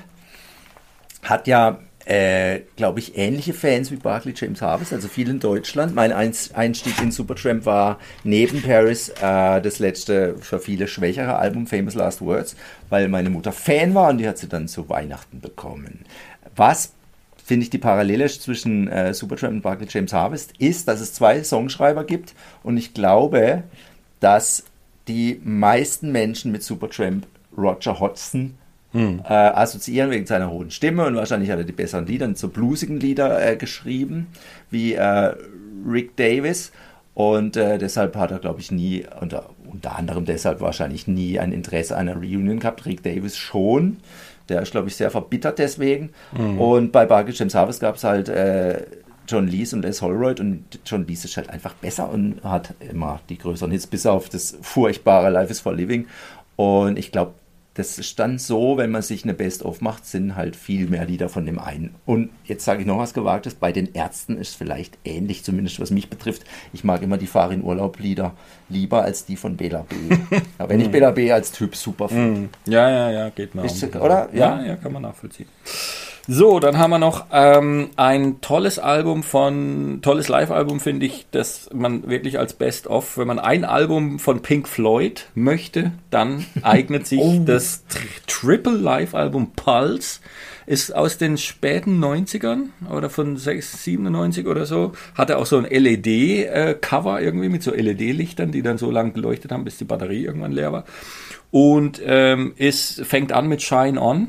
Speaker 4: hat ja, äh, glaube ich, ähnliche Fans wie Barclay James Harvest, also viel in Deutschland. Mein Einz- Einstieg in Supertramp war neben Paris äh, das letzte, für viele schwächere Album, Famous Last Words, weil meine Mutter Fan war und die hat sie dann zu Weihnachten bekommen. Was finde ich die Parallele zwischen äh, Supertramp und Barclay James Harvest ist, dass es zwei Songschreiber gibt, und ich glaube, dass die meisten Menschen mit Supertramp Roger Hodgson hm. äh, assoziieren wegen seiner hohen Stimme, und wahrscheinlich hat er die besseren Lieder, so bluesigen Lieder äh, geschrieben, wie äh, Rick Davis, und äh, deshalb hat er, glaube ich, nie, unter, unter anderem deshalb wahrscheinlich nie ein Interesse an einer Reunion gehabt. Rick Davis schon. Der ist, glaube ich, sehr verbittert deswegen. Mhm. Und bei Barclay James Harvest gab es halt äh, John Lees und Les Holroyd, und John Lees ist halt einfach besser und hat immer die größeren Hits, bis auf das furchtbare Life is for Living. Und ich glaube, das ist dann so, wenn man sich eine Best-of macht, sind halt viel mehr Lieder von dem einen. Und jetzt sage ich noch was Gewagtes, bei den Ärzten ist es vielleicht ähnlich, zumindest was mich betrifft. Ich mag immer die Fahr in Urlaub-Lieder lieber als die von Bela B. Ja, wenn ich Bela B als Typ super finde.
Speaker 3: Ja, ja, ja, geht mir
Speaker 4: Ist,
Speaker 3: auch.
Speaker 4: oder?
Speaker 3: Ja. ja, ja, kann man nachvollziehen. So, dann haben wir noch ähm, ein tolles Album von, tolles Live-Album, finde ich, das man wirklich als Best-of, wenn man ein Album von Pink Floyd möchte, dann eignet sich
Speaker 4: Oh.
Speaker 3: das Tri- Triple Live-Album Pulse, ist aus den späten neunzigern oder von sechs, siebenundneunzig oder so, hatte auch so ein L E D-Cover irgendwie mit so L E D-Lichtern, die dann so lange geleuchtet haben, bis die Batterie irgendwann leer war. Und ähm, ist, fängt an mit Shine On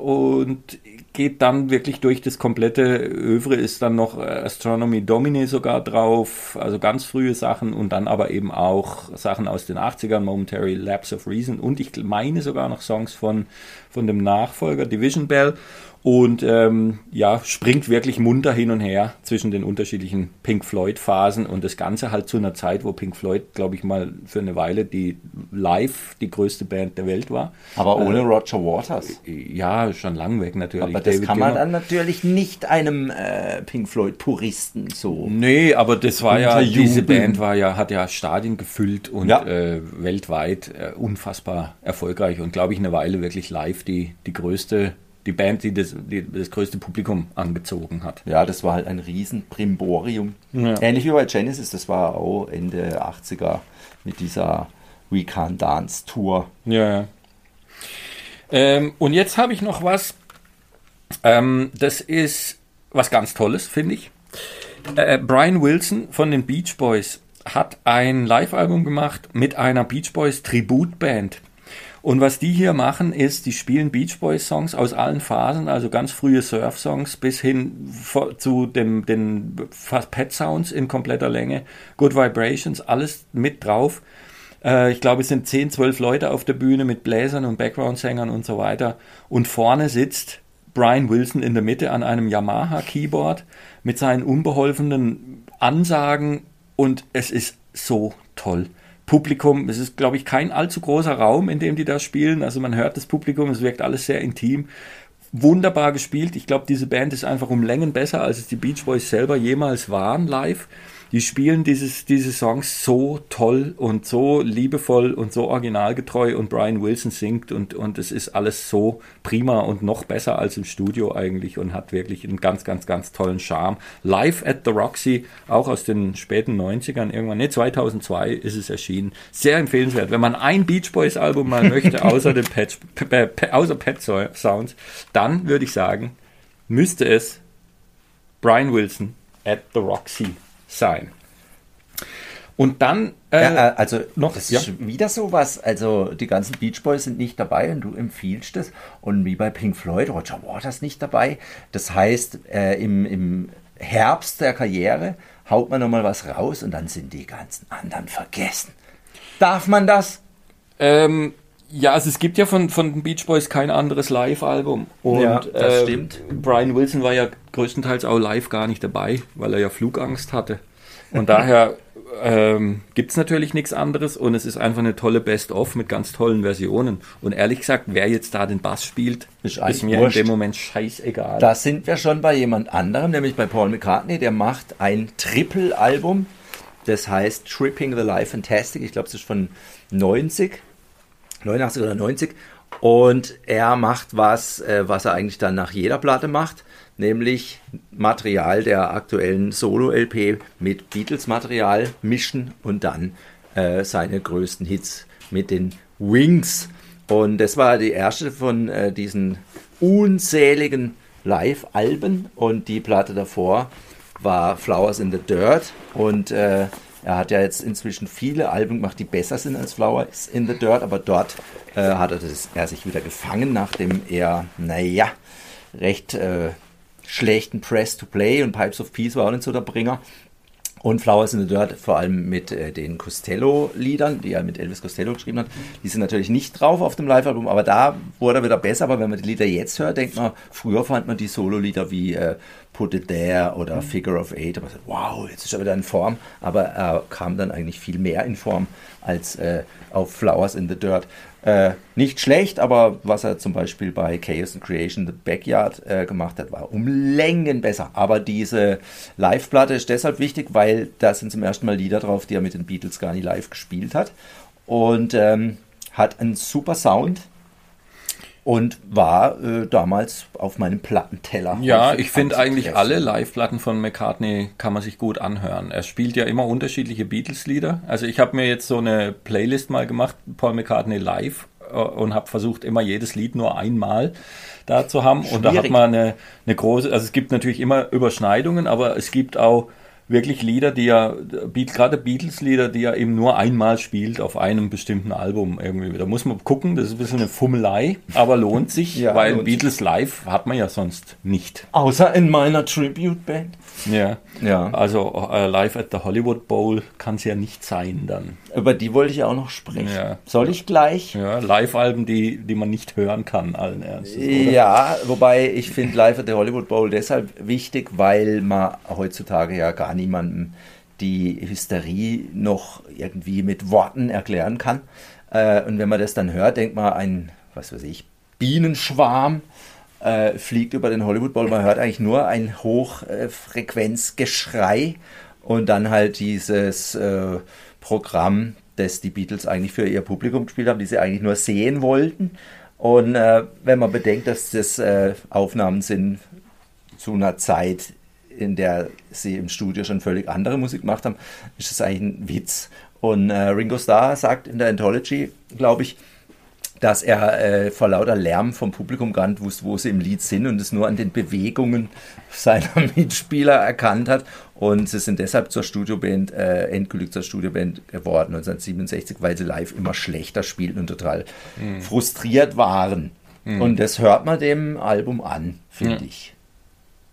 Speaker 3: und geht dann wirklich durch das komplette Övre, ist dann noch Astronomy Domine sogar drauf, also ganz frühe Sachen, und dann aber eben auch Sachen aus den achtzigern, Momentary Lapse of Reason, und ich meine sogar noch Songs von, von dem Nachfolger Division Bell, und ähm, ja, springt wirklich munter hin und her zwischen den unterschiedlichen Pink Floyd Phasen, und das Ganze halt zu einer Zeit, wo Pink Floyd, glaube ich mal, für eine Weile die live die größte Band der Welt war.
Speaker 4: Aber ohne
Speaker 3: äh,
Speaker 4: Roger Waters.
Speaker 3: Ja, schon lang weg natürlich.
Speaker 4: Aber das
Speaker 3: David
Speaker 4: kann man
Speaker 3: Gilmour.
Speaker 4: dann natürlich nicht einem äh, Pink Floyd Puristen so.
Speaker 3: Nee, aber das war ja,
Speaker 4: Unterjubeln.
Speaker 3: diese Band war ja, hat ja Stadien gefüllt und
Speaker 4: Ja.
Speaker 3: äh, weltweit äh, unfassbar erfolgreich und glaube ich eine Weile wirklich live die, die größte, die Band, die das, die das größte Publikum angezogen hat.
Speaker 4: Ja, das war halt ein riesen Brimborium.
Speaker 3: Ja.
Speaker 4: Ähnlich wie bei Genesis, das war auch Ende achtziger mit dieser We Can't Dance Tour.
Speaker 3: Ja, ja. Ähm, und jetzt habe ich noch was, ähm, das ist was ganz Tolles, finde ich. Äh, Brian Wilson von den Beach Boys hat ein Live-Album gemacht mit einer Beach Boys Tributband. Und was die hier machen, ist, die spielen Beach Boys Songs aus allen Phasen, also ganz frühe Surf-Songs bis hin vor, zu dem, den Pet Sounds in kompletter Länge, Good Vibrations, alles mit drauf. Äh, ich glaube, es sind zehn, zwölf Leute auf der Bühne mit Bläsern und Background-Sängern und so weiter. Und vorne sitzt Brian Wilson in der Mitte an einem Yamaha-Keyboard mit seinen unbeholfenen Ansagen, und es ist so toll. Publikum, es ist, glaube ich, kein allzu großer Raum, in dem die da spielen. Also man hört das Publikum, es wirkt alles sehr intim. Wunderbar gespielt. Ich glaube, diese Band ist einfach um Längen besser, als es die Beach Boys selber jemals waren live. Die spielen dieses, diese Songs so toll und so liebevoll und so originalgetreu und Brian Wilson singt und, und es ist alles so prima und noch besser als im Studio eigentlich und hat wirklich einen ganz, ganz, ganz tollen Charme. Live at the Roxy, auch aus den späten neunzigern irgendwann, ne, zweitausendzwei ist es erschienen. Sehr empfehlenswert. Wenn man ein Beach Boys Album mal möchte, außer dem Pet, Pet, außer Pet Sounds, dann würde ich sagen, müsste es Brian Wilson at the Roxy sein. Und dann... Äh,
Speaker 4: ja, also noch ist
Speaker 3: ja.
Speaker 4: wieder sowas, also die ganzen Beach Boys sind nicht dabei und du empfiehlst es. Und wie bei Pink Floyd, Roger Waters nicht dabei. Das heißt, äh, im, im Herbst der Karriere haut man nochmal was raus und dann sind die ganzen anderen vergessen. Darf man das?
Speaker 3: Ähm... Ja, also es gibt ja von, von den Beach Boys kein anderes Live-Album. Und,
Speaker 4: ja, das
Speaker 3: äh,
Speaker 4: stimmt.
Speaker 3: Brian Wilson war ja größtenteils auch live gar nicht dabei, weil er ja Flugangst hatte. Und daher ähm, gibt es natürlich nichts anderes und es ist einfach eine tolle Best-of mit ganz tollen Versionen. Und ehrlich gesagt, wer jetzt da den Bass spielt,
Speaker 4: ist,
Speaker 3: ist mir wurscht. In dem Moment scheißegal.
Speaker 4: Da sind wir schon bei jemand anderem, nämlich bei Paul McCartney. Der macht ein Triple-Album, das heißt Tripping the Life Fantastic. Ich glaube, es ist von neunzig. neunundachtzig oder neunzig und er macht was, äh, was er eigentlich dann nach jeder Platte macht, nämlich Material der aktuellen Solo-L P mit Beatles-Material mischen und dann äh, seine größten Hits mit den Wings. Und das war die erste von äh, diesen unzähligen Live-Alben und die Platte davor war Flowers in the Dirt und äh, er hat ja jetzt inzwischen viele Alben gemacht, die besser sind als Flowers in the Dirt, aber dort äh, hat er, das, er sich wieder gefangen, nachdem er, naja, recht äh, schlechten Press to Play und Pipes of Peace war auch nicht so der Bringer. Und Flowers in the Dirt, vor allem mit äh, den Costello-Liedern, die er mit Elvis Costello geschrieben hat, die sind natürlich nicht drauf auf dem Live-Album, aber da wurde er wieder besser. Aber wenn man die Lieder jetzt hört, denkt man, früher fand man die Solo-Lieder wie äh, Put It There oder Figure of Eight, aber so, wow, jetzt ist er wieder in Form. Aber er kam dann eigentlich viel mehr in Form als äh, auf Flowers in the Dirt. Äh, nicht schlecht, aber was er zum Beispiel bei Chaos and Creation The Backyard äh, gemacht hat, war um Längen besser. Aber diese Live-Platte ist deshalb wichtig, weil da sind zum ersten Mal Lieder drauf, die er mit den Beatles gar nicht live gespielt hat. Und ähm, hat einen super Sound und war äh, damals auf meinem Plattenteller.
Speaker 3: Ja, ich finde eigentlich alle Live-Platten von McCartney kann man sich gut anhören. Er spielt ja immer unterschiedliche Beatles-Lieder. Also ich habe mir jetzt so eine Playlist mal gemacht, Paul McCartney live, äh, und habe versucht, immer jedes Lied nur einmal da zu haben. Schwierig. Und da hat man eine, eine große, also es gibt natürlich immer Überschneidungen, aber es gibt auch wirklich Lieder, die er, gerade Beatles-Lieder, die er eben nur einmal spielt auf einem bestimmten Album irgendwie. Da muss man gucken, das ist ein bisschen eine Fummelei, aber lohnt sich, ja, weil lohnt Beatles sich. Live hat man ja sonst nicht.
Speaker 4: Außer in meiner Tribute-Band.
Speaker 3: Ja, ja. Also äh, Live at the Hollywood Bowl kann es ja nicht sein dann.
Speaker 4: Über die wollte ich auch noch sprechen.
Speaker 3: Ja.
Speaker 4: Soll ich gleich?
Speaker 3: Ja, Live-Alben, die, die man nicht hören kann, allen Ernstes. Oder?
Speaker 4: Ja, wobei ich finde Live at the Hollywood Bowl deshalb wichtig, weil man heutzutage ja gar niemandem die Hysterie noch irgendwie mit Worten erklären kann. Äh, und wenn man das dann hört, denkt man, ein, was weiß ich, Bienenschwarm äh, fliegt über den Hollywood Bowl. Man hört eigentlich nur ein Hochfrequenzgeschrei und dann halt dieses äh, Programm, das die Beatles eigentlich für ihr Publikum gespielt haben, die sie eigentlich nur sehen wollten. Und äh, wenn man bedenkt, dass das äh, Aufnahmen sind zu einer Zeit, in der sie im Studio schon völlig andere Musik gemacht haben, ist das eigentlich ein Witz. Und äh, Ringo Starr sagt in der Anthology, glaube ich, dass er äh, vor lauter Lärm vom Publikum gar nicht wusste, wo sie im Lied sind und es nur an den Bewegungen seiner Mitspieler erkannt hat. Und sie sind deshalb zur Studioband, äh, endgültig zur Studioband geworden neunzehnhundertsiebenundsechzig, weil sie live immer schlechter spielten und total mhm. frustriert waren. Mhm. Und das hört man dem Album an, finde mhm. ich.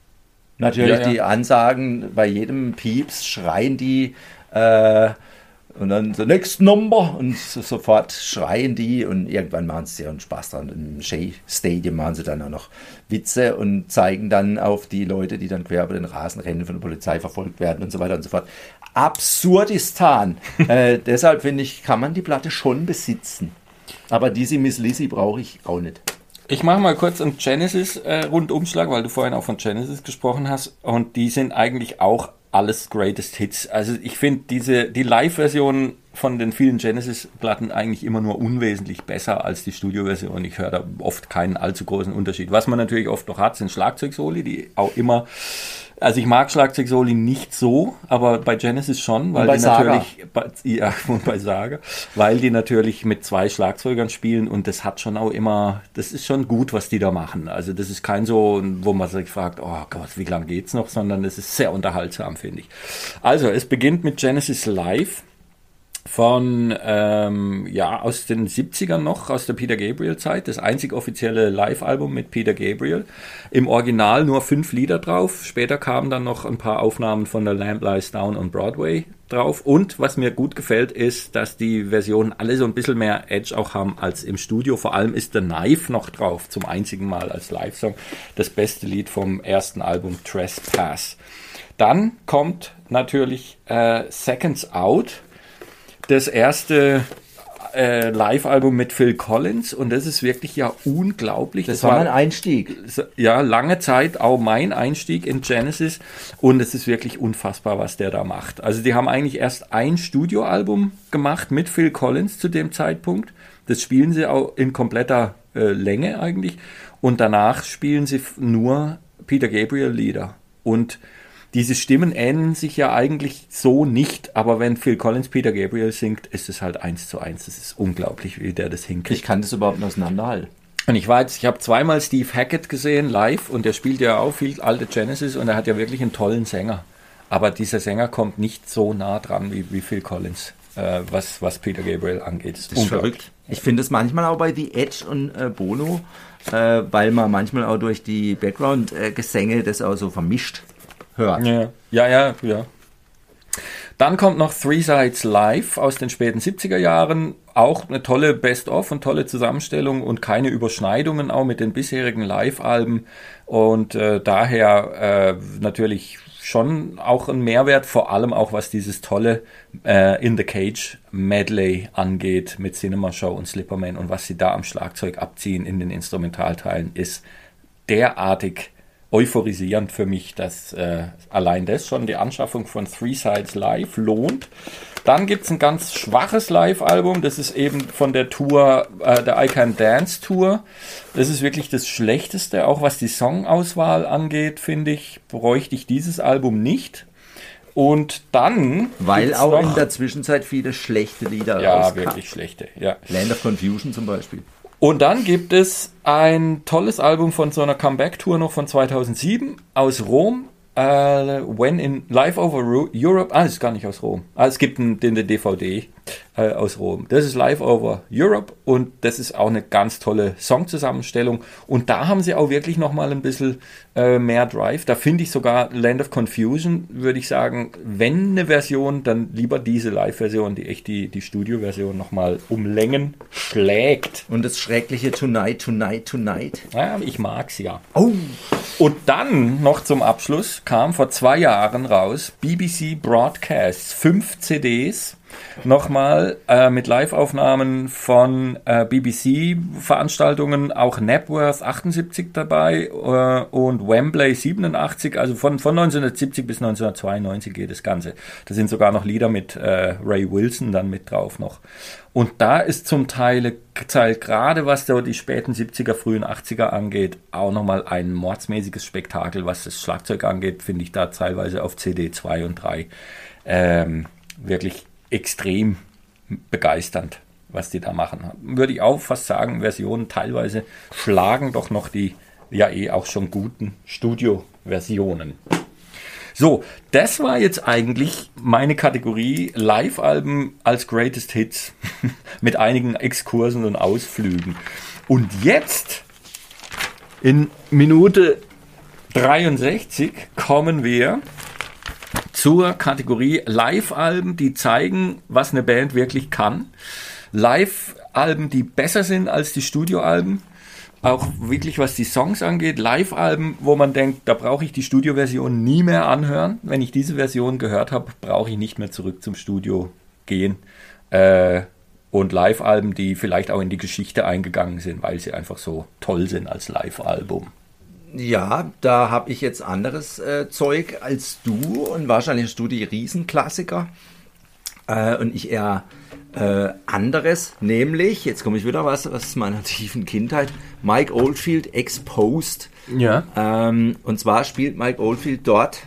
Speaker 4: Natürlich, ja, ja. Die Ansagen, bei jedem Pieps schreien die, äh, Und dann so, next number. Und so, sofort schreien die. Und irgendwann machen sie ihren Spaß dran. Im Shea Stadium machen sie dann auch noch Witze und zeigen dann auf die Leute, die dann quer über den Rasen rennen, von der Polizei verfolgt werden und so weiter und so fort. Absurdistan. äh, deshalb finde ich, kann man die Platte schon besitzen. Aber diese Miss Lizzy brauche ich auch nicht.
Speaker 3: Ich mache mal kurz einen Genesis-Rundumschlag, äh, weil du vorhin auch von Genesis gesprochen hast. Und die sind eigentlich auch alles Greatest Hits. Also ich finde diese die Live-Version von den vielen Genesis-Platten eigentlich immer nur unwesentlich besser als die Studio-Version. Ich höre da oft keinen allzu großen Unterschied. Was man natürlich oft noch hat, sind Schlagzeugsoli, die auch immer... Also ich mag Schlagzeugsoli nicht so, aber bei Genesis schon, weil die
Speaker 4: Saga.
Speaker 3: natürlich bei, ja, und bei Saga, weil die natürlich mit zwei Schlagzeugern spielen und das hat schon auch immer, das ist schon gut, was die da machen. Also das ist kein so, wo man sich fragt, oh Gott, wie lange geht's noch, sondern es ist sehr unterhaltsam, finde ich. Also es beginnt mit Genesis Live. Von, ähm, ja, aus den siebzigern noch, aus der Peter Gabriel-Zeit, das einzig offizielle Live-Album mit Peter Gabriel. Im Original nur fünf Lieder drauf, später kamen dann noch ein paar Aufnahmen von The Lamb Lies Down on Broadway drauf. Und was mir gut gefällt, ist, dass die Versionen alle so ein bisschen mehr Edge auch haben als im Studio. Vor allem ist The Knife noch drauf, zum einzigen Mal als Live-Song. Das beste Lied vom ersten Album, Trespass. Dann kommt natürlich äh, Seconds Out, das erste äh, Live-Album mit Phil Collins und das ist wirklich ja unglaublich.
Speaker 4: Das, das war mein Einstieg.
Speaker 3: Ja, lange Zeit auch mein Einstieg in Genesis und es ist wirklich unfassbar, was der da macht. Also die haben eigentlich erst ein Studioalbum gemacht mit Phil Collins zu dem Zeitpunkt. Das spielen sie auch in kompletter äh, Länge eigentlich und danach spielen sie nur Peter Gabriel Lieder und diese Stimmen ähneln sich ja eigentlich so nicht, aber wenn Phil Collins Peter Gabriel singt, ist es halt eins zu eins. Das ist unglaublich, wie der das hinkriegt.
Speaker 4: Ich kann das überhaupt nicht auseinanderhalten.
Speaker 3: Und ich war jetzt, ich habe zweimal Steve Hackett gesehen, live, und der spielt ja auch viel alte Genesis und er hat ja wirklich einen tollen Sänger. Aber dieser Sänger kommt nicht so nah dran wie, wie Phil Collins, äh, was, was Peter Gabriel angeht.
Speaker 4: Das ist, das ist verrückt. Ich finde es manchmal auch bei The Edge und äh, Bono, äh, weil man manchmal auch durch die Background-Gesänge das auch so vermischt hört.
Speaker 3: Ja, ja, ja, ja. Dann kommt noch Three Sides Live aus den späten siebziger Jahren. Auch eine tolle Best-of und tolle Zusammenstellung und keine Überschneidungen auch mit den bisherigen Live-Alben. Und äh, daher äh, natürlich schon auch ein Mehrwert, vor allem auch was dieses tolle äh, In the Cage Medley angeht mit Cinema Show und Slipperman und was sie da am Schlagzeug abziehen in den Instrumentalteilen ist derartig euphorisierend für mich, dass äh, allein das schon die Anschaffung von Three Sides Live lohnt. Dann gibt es ein ganz schwaches Live-Album, das ist eben von der Tour, äh, der I Can Dance Tour. Das ist wirklich das Schlechteste, auch was die Songauswahl angeht, finde ich, bräuchte ich dieses Album nicht. Und dann...
Speaker 4: Weil auch
Speaker 3: noch,
Speaker 4: in der Zwischenzeit viele schlechte Lieder
Speaker 3: ja,
Speaker 4: rauskamen.
Speaker 3: Ja, wirklich schlechte, ja.
Speaker 4: Land of Confusion zum Beispiel.
Speaker 3: Und dann gibt es ein tolles Album von so einer Comeback-Tour noch von zweitausendsieben aus Rom. Uh, when in Live Over Europe. Ah, das ist gar nicht aus Rom. Ah, es gibt eine D V D äh, aus Rom. Das ist Live Over Europe und das ist auch eine ganz tolle Songzusammenstellung. Und da haben sie auch wirklich nochmal ein bisschen äh, mehr Drive. Da finde ich sogar Land of Confusion, würde ich sagen, wenn eine Version, dann lieber diese Live-Version, die echt die, die Studio-Version nochmal um Längen schlägt.
Speaker 4: Und das schreckliche Tonight, Tonight, Tonight.
Speaker 3: Ja, ich mag's ja.
Speaker 4: Oh!
Speaker 3: Und dann noch zum Abschluss kam vor zwei Jahren raus B B C Broadcasts, fünf C Ds, nochmal äh, mit Live-Aufnahmen von äh, B B C-Veranstaltungen, auch Napworth achtundsiebzig dabei äh, und Wembley siebenundachtzig, also von, von neunzehnhundertsiebzig bis neunzehnhundertzweiundneunzig geht das Ganze. Da sind sogar noch Lieder mit äh, Ray Wilson dann mit drauf noch. Und da ist zum Teil, Teil gerade was da die späten siebziger, frühen achtziger angeht, auch nochmal ein mordsmäßiges Spektakel, was das Schlagzeug angeht, finde ich da teilweise auf C D zwei und drei ähm, wirklich extrem begeisternd, was die da machen. Würde ich auch fast sagen, Versionen teilweise schlagen doch noch die ja eh auch schon guten Studio-Versionen. So, das war jetzt eigentlich meine Kategorie Live-Alben als Greatest Hits mit einigen Exkursen und Ausflügen. Und jetzt in Minute dreiundsechzig kommen wir zur Kategorie Live-Alben, die zeigen, was eine Band wirklich kann. Live-Alben, die besser sind als die Studioalben. Auch wirklich, was die Songs angeht. Live-Alben, wo man denkt, da brauche ich die Studioversion nie mehr anhören. Wenn ich diese Version gehört habe, brauche ich nicht mehr zurück zum Studio gehen. Äh, und Live-Alben, die vielleicht auch in die Geschichte eingegangen sind, weil sie einfach so toll sind als Live-Album.
Speaker 4: Ja, da habe ich jetzt anderes äh, Zeug als du und wahrscheinlich hast du die Riesenklassiker äh, und ich eher äh, anderes, nämlich, jetzt komme ich wieder was aus meiner tiefen Kindheit, Mike Oldfield Exposed.
Speaker 3: Ja.
Speaker 4: Ähm, und zwar spielt Mike Oldfield dort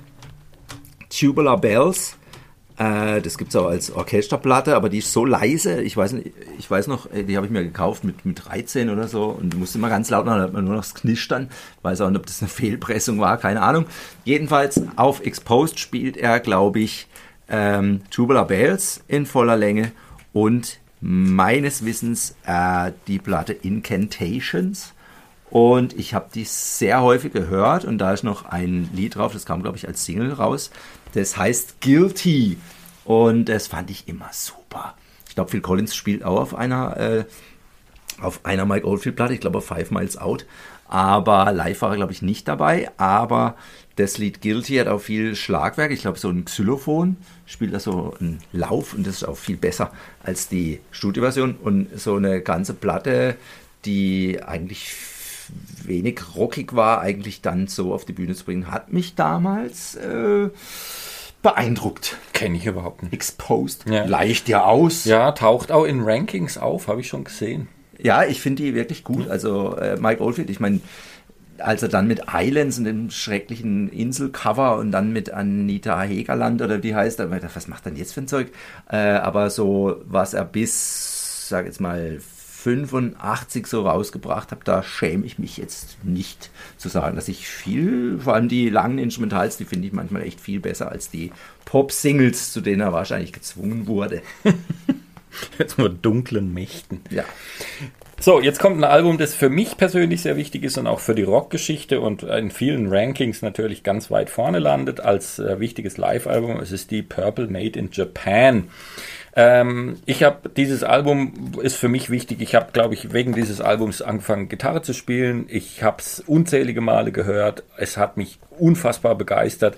Speaker 4: Tubular Bells. Das gibt es auch als Orchesterplatte, aber die ist so leise. Ich weiß, nicht, ich weiß noch, die habe ich mir gekauft mit, mit dreizehn oder so und musste immer ganz laut machen, da hat man nur noch das Knistern. Weiß auch nicht, ob das eine Fehlpressung war, keine Ahnung. Jedenfalls auf Exposed spielt er, glaube ich, ähm, Tubular Bells in voller Länge und meines Wissens äh, die Platte Incantations. Und ich habe die sehr häufig gehört und da ist noch ein Lied drauf, das kam, glaube ich, als Single raus. Das heißt Guilty und das fand ich immer super. Ich glaube, Phil Collins spielt auch auf einer, äh, auf einer Mike Oldfield Platte, ich glaube auf Five Miles Out, aber live war er, glaube ich, nicht dabei, aber das Lied Guilty hat auch viel Schlagwerk, ich glaube so ein Xylophon spielt da so einen Lauf und das ist auch viel besser als die Studioversion und so eine ganze Platte, die eigentlich wenig rockig war, eigentlich dann so auf die Bühne zu bringen, hat mich damals äh, beeindruckt.
Speaker 3: Kenne ich überhaupt nicht.
Speaker 4: Exposed.
Speaker 3: Ja.
Speaker 4: Leicht ja aus.
Speaker 3: Ja, taucht auch in Rankings auf, habe ich schon gesehen.
Speaker 4: Ja, ich finde die wirklich gut. Also äh, Mike Oldfield, ich meine, als er dann mit Islands und dem schrecklichen Inselcover und dann mit Anita Hegerland oder wie heißt er, was macht er denn jetzt für ein Zeug? Äh, aber so, was er bis, sag jetzt mal, fünfundachtzig so rausgebracht habe, da schäme ich mich jetzt nicht zu sagen, dass ich viel, vor allem die langen Instrumentals, die finde ich manchmal echt viel besser als die Pop-Singles, zu denen er wahrscheinlich gezwungen wurde.
Speaker 3: Jetzt nur dunklen Mächten.
Speaker 4: Ja.
Speaker 3: So, jetzt kommt ein Album, das für mich persönlich sehr wichtig ist und auch für die Rockgeschichte und in vielen Rankings natürlich ganz weit vorne landet als äh, wichtiges Live-Album. Es ist die Purple Made in Japan. Ähm, ich habe, dieses Album ist für mich wichtig. Ich habe, glaube ich, wegen dieses Albums angefangen, Gitarre zu spielen. Ich habe es unzählige Male gehört. Es hat mich unfassbar begeistert,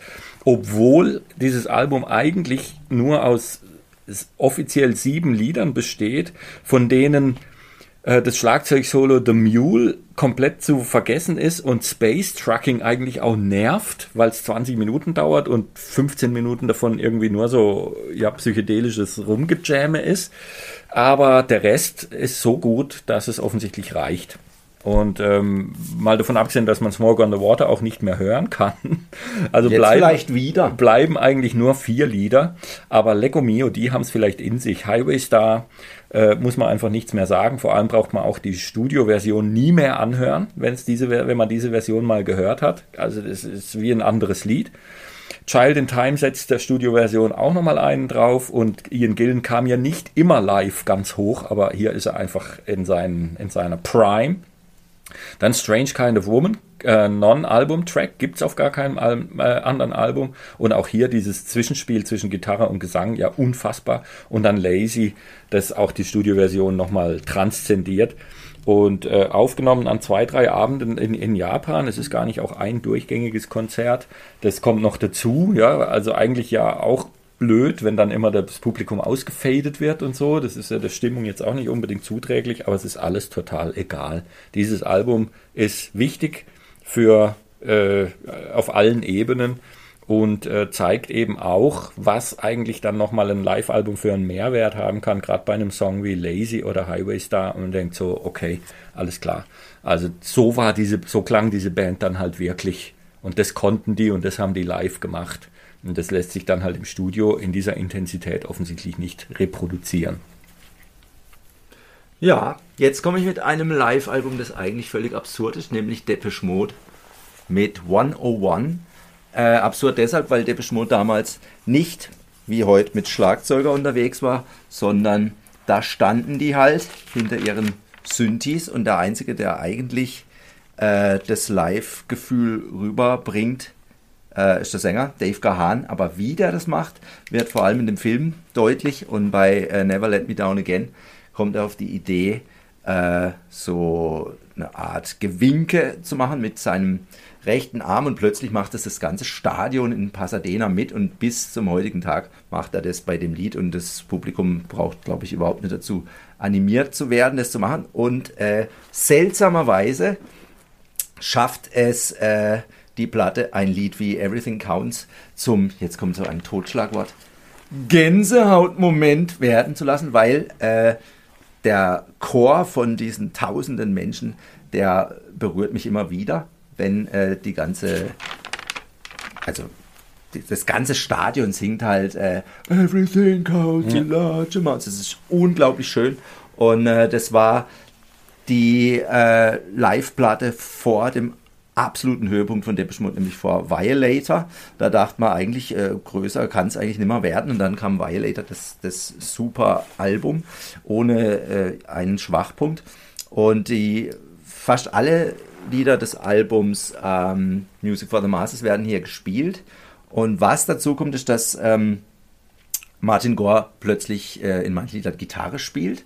Speaker 3: obwohl dieses Album eigentlich nur aus offiziell sieben Liedern besteht, von denen äh, das Schlagzeugsolo The Mule komplett zu vergessen ist und Space Trucking eigentlich auch nervt, weil es zwanzig Minuten dauert und fünfzehn Minuten davon irgendwie nur so ja, psychedelisches Rumgejamme ist. Aber der Rest ist so gut, dass es offensichtlich reicht. Und ähm, mal davon abgesehen, dass man Smoke on the Water auch nicht mehr hören kann. Also
Speaker 4: jetzt
Speaker 3: bleiben,
Speaker 4: vielleicht wieder.
Speaker 3: bleiben eigentlich nur vier Lieder. Aber Lecco Mio, die haben es vielleicht in sich. Highway Star äh, muss man einfach nichts mehr sagen. Vor allem braucht man auch die Studioversion nie mehr anhören, wenn's diese, wenn man diese Version mal gehört hat. Also das ist wie ein anderes Lied. Child in Time setzt der Studioversion auch nochmal einen drauf und Ian Gillan kam ja nicht immer live ganz hoch, aber hier ist er einfach in, seinen, in seiner Prime. Dann Strange Kind of Woman, äh, Non-Album-Track, gibt es auf gar keinem Al- äh, anderen Album. Und auch hier dieses Zwischenspiel zwischen Gitarre und Gesang, ja unfassbar. Und dann Lazy, das auch die Studioversion nochmal transzendiert. Und äh, aufgenommen an zwei, drei Abenden in, in Japan. Es ist gar nicht auch ein durchgängiges Konzert. Das kommt noch dazu, ja, also eigentlich ja auch blöd, wenn dann immer das Publikum ausgefadet wird und so. Das ist ja der Stimmung jetzt auch nicht unbedingt zuträglich, aber es ist alles total egal. Dieses Album ist wichtig für äh, auf allen Ebenen und äh, zeigt eben auch, was eigentlich dann nochmal ein Live-Album für einen Mehrwert haben kann, gerade bei einem Song wie Lazy oder Highway Star und man denkt so, okay, alles klar. Also so war diese, so klang diese Band dann halt wirklich und das konnten die und das haben die live gemacht. Und das lässt sich dann halt im Studio in dieser Intensität offensichtlich nicht reproduzieren.
Speaker 4: Ja, jetzt komme ich mit einem Live-Album, das eigentlich völlig absurd ist, nämlich Depeche Mode mit hundertundeins. Äh, absurd deshalb, weil Depeche Mode damals nicht wie heute mit Schlagzeuger unterwegs war, sondern da standen die halt hinter ihren Synthes und der Einzige, der eigentlich äh, das Live-Gefühl rüberbringt, äh, ist der Sänger, Dave Gahan. Aber wie der das macht, wird vor allem in dem Film deutlich. Und bei äh, Never Let Me Down Again kommt er auf die Idee, äh, so eine Art Gewinke zu machen mit seinem rechten Arm. Und plötzlich macht es das ganze Stadion in Pasadena mit. Und bis zum heutigen Tag macht er das bei dem Lied. Und das Publikum braucht, glaube ich, überhaupt nicht dazu, animiert zu werden, das zu machen. Und äh, seltsamerweise schafft es äh, die Platte, ein Lied wie Everything Counts zum, jetzt kommt so ein Totschlagwort, Gänsehautmoment werden zu lassen, weil äh, der Chor von diesen tausenden Menschen, der berührt mich immer wieder, wenn äh, die ganze, also die, das ganze Stadion singt halt äh, Everything counts in large amounts. Das ist unglaublich schön. Und äh, das war die äh, Live-Platte vor dem absoluten Höhepunkt von Depeche Mode, nämlich vor Violator. Da dachte man eigentlich, äh, größer kann es eigentlich nicht mehr werden. Und dann kam Violator, das, das super Album, ohne äh, einen Schwachpunkt. Und die fast alle Lieder des Albums ähm, Music for the Masses werden hier gespielt. Und was dazu kommt, ist, dass ähm, Martin Gore plötzlich äh, in manchen Liedern Gitarre spielt.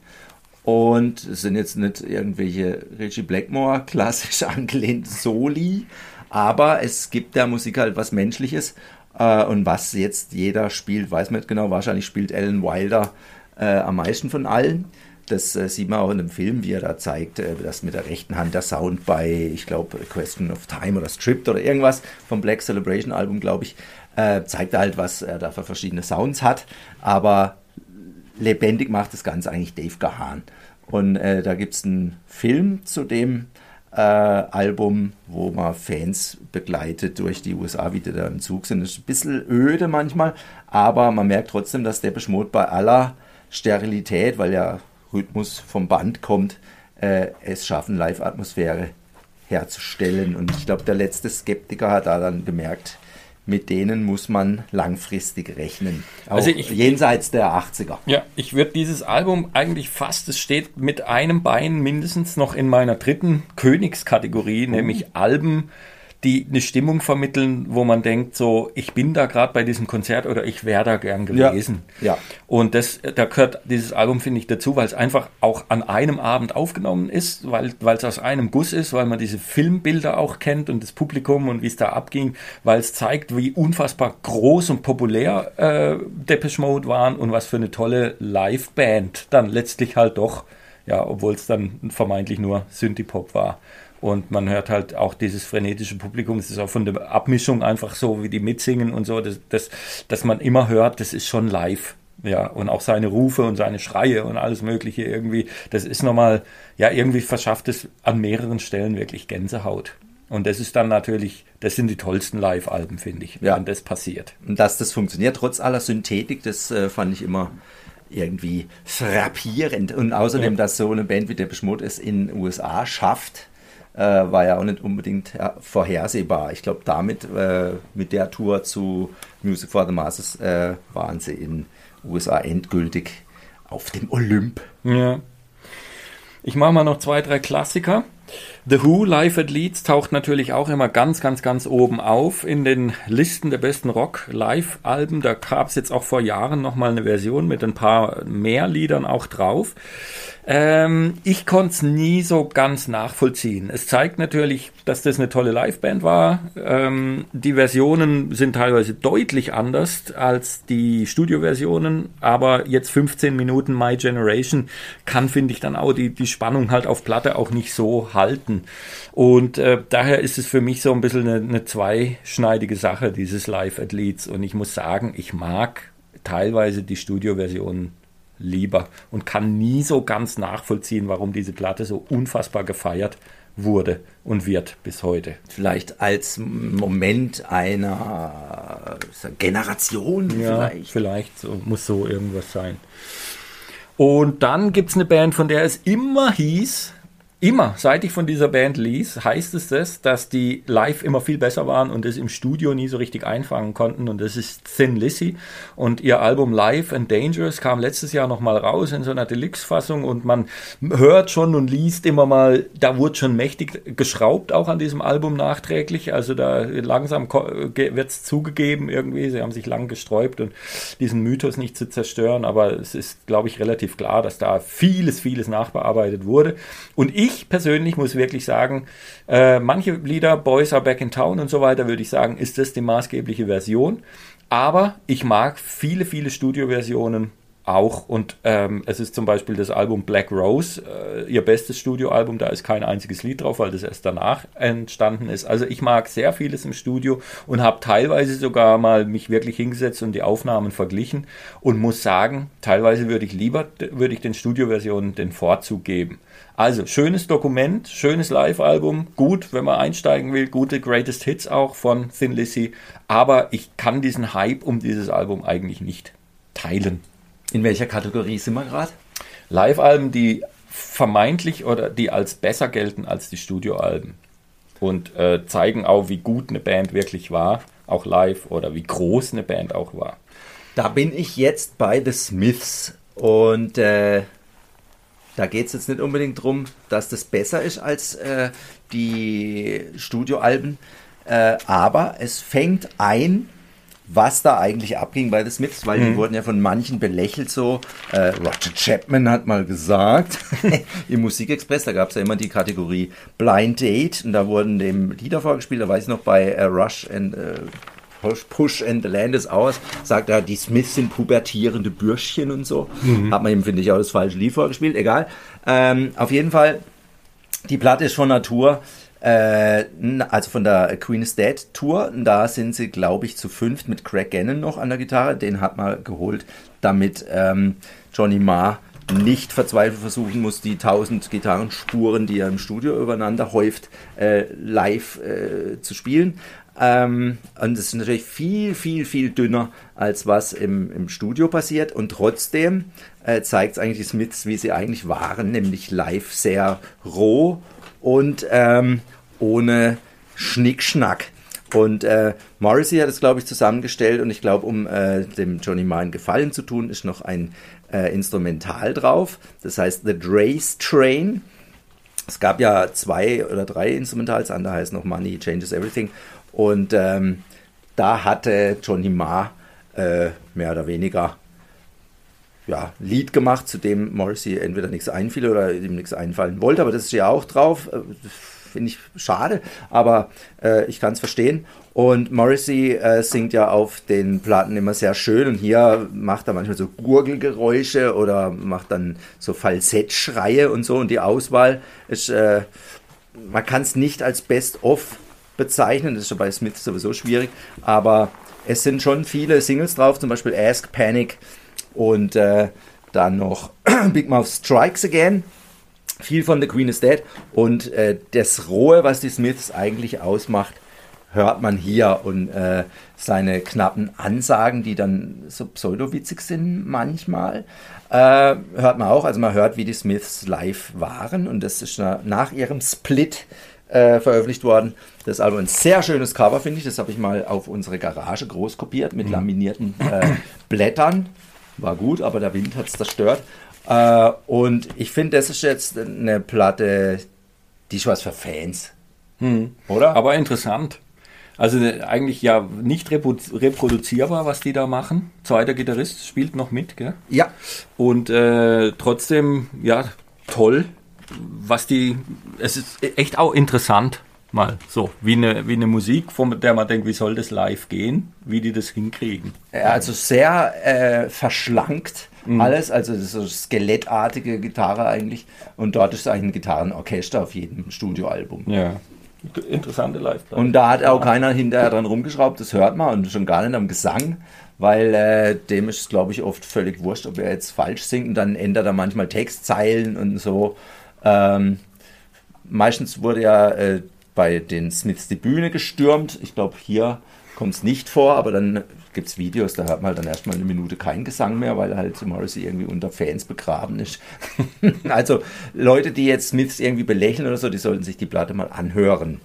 Speaker 4: Und es sind jetzt nicht irgendwelche Richie Blackmore klassisch angelehnte Soli, aber es gibt der Musik halt was Menschliches. Äh, und was jetzt jeder spielt, weiß man nicht genau. Wahrscheinlich spielt Alan Wilder äh, am meisten von allen. Das äh, sieht man auch in dem Film, wie er da zeigt, äh, dass mit der rechten Hand der Sound bei, ich glaube, Question of Time oder Stripped oder irgendwas vom Black Celebration Album, glaube ich, äh, zeigt halt, was er da für verschiedene Sounds hat. Aber lebendig macht das Ganze eigentlich Dave Gahan. Und äh, da gibt es einen Film zu dem äh, Album, wo man Fans begleitet durch die U S A, wie die da im Zug sind. Das ist ein bisschen öde manchmal, aber man merkt trotzdem, dass Depeche Mode bei aller Sterilität, weil ja Rhythmus vom Band kommt, äh, es schaffen, Live-Atmosphäre herzustellen. Und ich glaube, der letzte Skeptiker hat da dann gemerkt, mit denen muss man langfristig rechnen. Auch
Speaker 3: also ich,
Speaker 4: jenseits der achtziger.
Speaker 3: Ja, ich würde dieses Album eigentlich fast, es steht mit einem Bein mindestens noch in meiner dritten Königskategorie, oh. nämlich Alben, die eine Stimmung vermitteln, wo man denkt, so, ich bin da gerade bei diesem Konzert oder ich wäre da gern gewesen.
Speaker 4: Ja, ja.
Speaker 3: Und das, da gehört dieses Album, finde ich, dazu, weil es einfach auch an einem Abend aufgenommen ist, weil weil es aus einem Guss ist, weil man diese Filmbilder auch kennt und das Publikum und wie es da abging, weil es zeigt, wie unfassbar groß und populär äh, Depeche Mode waren und was für eine tolle Liveband dann letztlich halt doch, ja, obwohl es dann vermeintlich nur Synthie-Pop war. Und man hört halt auch dieses frenetische Publikum, es ist auch von der Abmischung einfach so, wie die mitsingen und so, das, das, dass man immer hört, das ist schon live. Ja, und auch seine Rufe und seine Schreie und alles Mögliche irgendwie, das ist nochmal, ja, irgendwie verschafft es an mehreren Stellen wirklich Gänsehaut. Und das ist dann natürlich, das sind die tollsten Live-Alben, finde ich,
Speaker 4: ja.
Speaker 3: wenn das passiert.
Speaker 4: Und dass das funktioniert, trotz aller Synthetik, das äh, fand ich immer irgendwie frappierend. Und außerdem, ja. dass so eine Band wie Depeche Mode es in den U S A schafft, Äh, war ja auch nicht unbedingt ja, vorhersehbar. Ich glaube, damit, äh, mit der Tour zu Music for the Masses, äh, waren sie in den U S A endgültig auf dem Olymp.
Speaker 3: Ja. Ich mache mal noch zwei, drei Klassiker. The Who, Live at Leeds, taucht natürlich auch immer ganz, ganz, ganz oben auf in den Listen der besten Rock-Live-Alben. Da gab es jetzt auch vor Jahren nochmal eine Version mit ein paar mehr Liedern auch drauf. Ähm, ich konnte es nie so ganz nachvollziehen. Es zeigt natürlich, dass das eine tolle Liveband war. Ähm, die Versionen sind teilweise deutlich anders als die Studioversionen, aber jetzt fünfzehn Minuten My Generation kann, finde ich, dann auch die, die Spannung halt auf Platte auch nicht so halten. Und äh, daher ist es für mich so ein bisschen eine, eine zweischneidige Sache, dieses Live at Leeds. Und ich muss sagen, ich mag teilweise die Studioversionen lieber und kann nie so ganz nachvollziehen, warum diese Platte so unfassbar gefeiert wurde und wird bis heute.
Speaker 4: Vielleicht als Moment einer Generation
Speaker 3: ja,
Speaker 4: vielleicht.
Speaker 3: Vielleicht so, muss so irgendwas sein. Und dann gibt es eine Band, von der es immer hieß, immer, seit ich von dieser Band ließ, heißt es das, dass die live immer viel besser waren und es im Studio nie so richtig einfangen konnten. Und das ist Thin Lizzy. Und ihr Album Live and Dangerous kam letztes Jahr nochmal raus in so einer Deluxe-Fassung und man hört schon und liest immer mal, da wurde schon mächtig geschraubt auch an diesem Album nachträglich. Also da langsam wird es zugegeben irgendwie. Sie haben sich lang gesträubt und diesen Mythos nicht zu zerstören. Aber es ist, glaube ich, relativ klar, dass da vieles, vieles nachbearbeitet wurde. Und ich persönlich muss wirklich sagen, äh, manche Lieder, Boys Are Back in Town und so weiter, würde ich sagen, ist das die maßgebliche Version. Aber ich mag viele, viele Studioversionen auch. Und ähm, es ist zum Beispiel das Album Black Rose, äh, ihr bestes Studioalbum, da ist kein einziges Lied drauf, weil das erst danach entstanden ist. Also ich mag sehr vieles im Studio und habe teilweise sogar mal mich wirklich hingesetzt und die Aufnahmen verglichen und muss sagen, teilweise würde ich lieber, würde ich den Studioversionen den Vorzug geben. Also, schönes Dokument, schönes Live-Album, gut, wenn man einsteigen will, gute Greatest Hits auch von Thin Lizzy, aber ich kann diesen Hype um dieses Album eigentlich nicht teilen.
Speaker 4: In welcher Kategorie sind wir gerade?
Speaker 3: Live-Alben, die vermeintlich oder die als besser gelten als die Studioalben und äh, zeigen auch, wie gut eine Band wirklich war, auch live, oder wie groß eine Band auch war.
Speaker 4: Da bin ich jetzt bei The Smiths und äh, da geht es jetzt nicht unbedingt darum, dass das besser ist als äh, die Studioalben, äh, aber es fängt ein, was da eigentlich abging bei The Smiths, weil mhm. die wurden ja von manchen belächelt so. Äh, Roger Chapman hat mal gesagt, im Musikexpress, da gab es ja immer die Kategorie Blind Date und da wurden dem Lieder vorgespielt, da weiß ich noch bei äh, Rush and äh, Push and the Land is Ours, sagt er, die Smiths sind pubertierende Bürschchen und so. Mhm. Hat man ihm, finde ich, auch das falsche Lied vorgespielt, egal. Ähm, auf jeden Fall, die Platte ist von Natur, äh, also von der Queen is Dead Tour. Da sind sie, glaube ich, zu fünft mit Craig Gannon noch an der Gitarre. Den hat man geholt, damit ähm, Johnny Marr nicht verzweifelt versuchen muss, die tausend Gitarrenspuren, die er im Studio übereinander häuft, äh, live äh, zu spielen. Ähm, und es ist natürlich viel, viel, viel dünner, als was im, im Studio passiert. Und trotzdem äh, zeigt es eigentlich die Smiths, wie sie eigentlich waren, nämlich live sehr roh und ähm, ohne Schnickschnack. Und äh, Morrissey hat es, glaube ich, zusammengestellt und ich glaube, um äh, dem Johnny Marr einen Gefallen zu tun, ist noch ein äh, Instrumental drauf. Das heißt The Drace Train. Es gab ja zwei oder drei Instrumentals, das andere heißt noch Money Changes Everything. Und ähm, da hatte Johnny Marr äh, mehr oder weniger ja, Lied gemacht, zu dem Morrissey entweder nichts einfiel oder ihm nichts einfallen wollte. Aber das ist ja auch drauf. Äh, Finde ich schade, aber äh, ich kann es verstehen. Und Morrissey äh, singt ja auf den Platten immer sehr schön und hier macht er manchmal so Gurgelgeräusche oder macht dann so Falsettschreie und so. Und die Auswahl ist, äh, man kann es nicht als Best-of bezeichnen, das ist ja bei Smith sowieso schwierig, aber es sind schon viele Singles drauf, zum Beispiel Ask, Panic und äh, dann noch Big Mouth Strikes Again, viel von The Queen is Dead und äh, das Rohe, was die Smiths eigentlich ausmacht, hört man hier und äh, seine knappen Ansagen, die dann so pseudowitzig sind manchmal, äh, hört man auch, also man hört, wie die Smiths live waren und das ist nach ihrem Split Äh, veröffentlicht worden. Das ist also ein sehr schönes Cover, finde ich. Das habe ich mal auf unsere Garage groß kopiert mit laminierten äh, Blättern. War gut, aber der Wind hat es zerstört. Äh, und ich finde, das ist jetzt eine Platte, die ist was für Fans.
Speaker 3: Hm. Oder? Aber interessant. Also eigentlich ja nicht repu- reproduzierbar, was die da machen. Zweiter Gitarrist spielt noch mit, gell?
Speaker 4: Ja.
Speaker 3: Und äh, trotzdem, ja, toll. Was die, es ist echt auch interessant, mal so, wie eine, wie eine Musik, von der man denkt, wie soll das live gehen, wie die das hinkriegen.
Speaker 4: Ja, also sehr äh, verschlankt mhm. alles, also das ist so skelettartige Gitarre eigentlich und dort ist eigentlich ein Gitarrenorchester auf jedem Studioalbum.
Speaker 3: Ja, interessante Live-Platte.
Speaker 4: Und da hat auch keiner hinterher dran rumgeschraubt, das hört man und schon gar nicht am Gesang. Weil äh, dem ist es, glaube ich, oft völlig wurscht, ob er jetzt falsch singt und dann ändert er manchmal Textzeilen und so. Ähm, meistens wurde ja äh, bei den Smiths die Bühne gestürmt. Ich glaube, hier kommt es nicht vor, aber dann gibt es Videos, da hört man halt dann erstmal eine Minute keinen Gesang mehr, weil halt Morrissey irgendwie unter Fans begraben ist. Also Leute, die jetzt Smiths irgendwie belächeln oder so, die sollten sich die Platte mal anhören.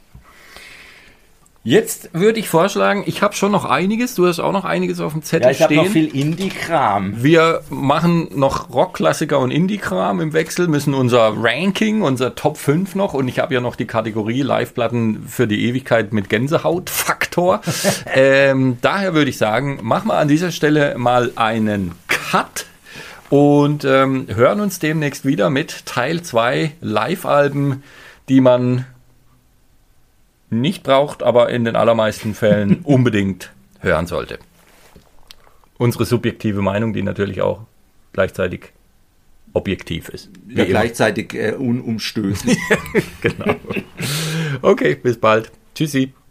Speaker 3: Jetzt würde ich vorschlagen, ich habe schon noch einiges, du hast auch noch einiges auf dem Zettel
Speaker 4: ja, ich
Speaker 3: stehen.
Speaker 4: Ich habe noch viel Indie-Kram.
Speaker 3: Wir machen noch Rock-Klassiker und Indie-Kram im Wechsel, müssen unser Ranking, unser Top fünf noch, und ich habe ja noch die Kategorie Live-Platten für die Ewigkeit mit Gänsehaut-Faktor. ähm, daher würde ich sagen, machen wir an dieser Stelle mal einen Cut und ähm, hören uns demnächst wieder mit Teil zwei Live-Alben, die man nicht braucht, aber in den allermeisten Fällen unbedingt hören sollte. Unsere subjektive Meinung, die natürlich auch gleichzeitig objektiv ist.
Speaker 4: Ja, gleichzeitig äh, unumstößlich.
Speaker 3: Genau. Okay, bis bald. Tschüssi.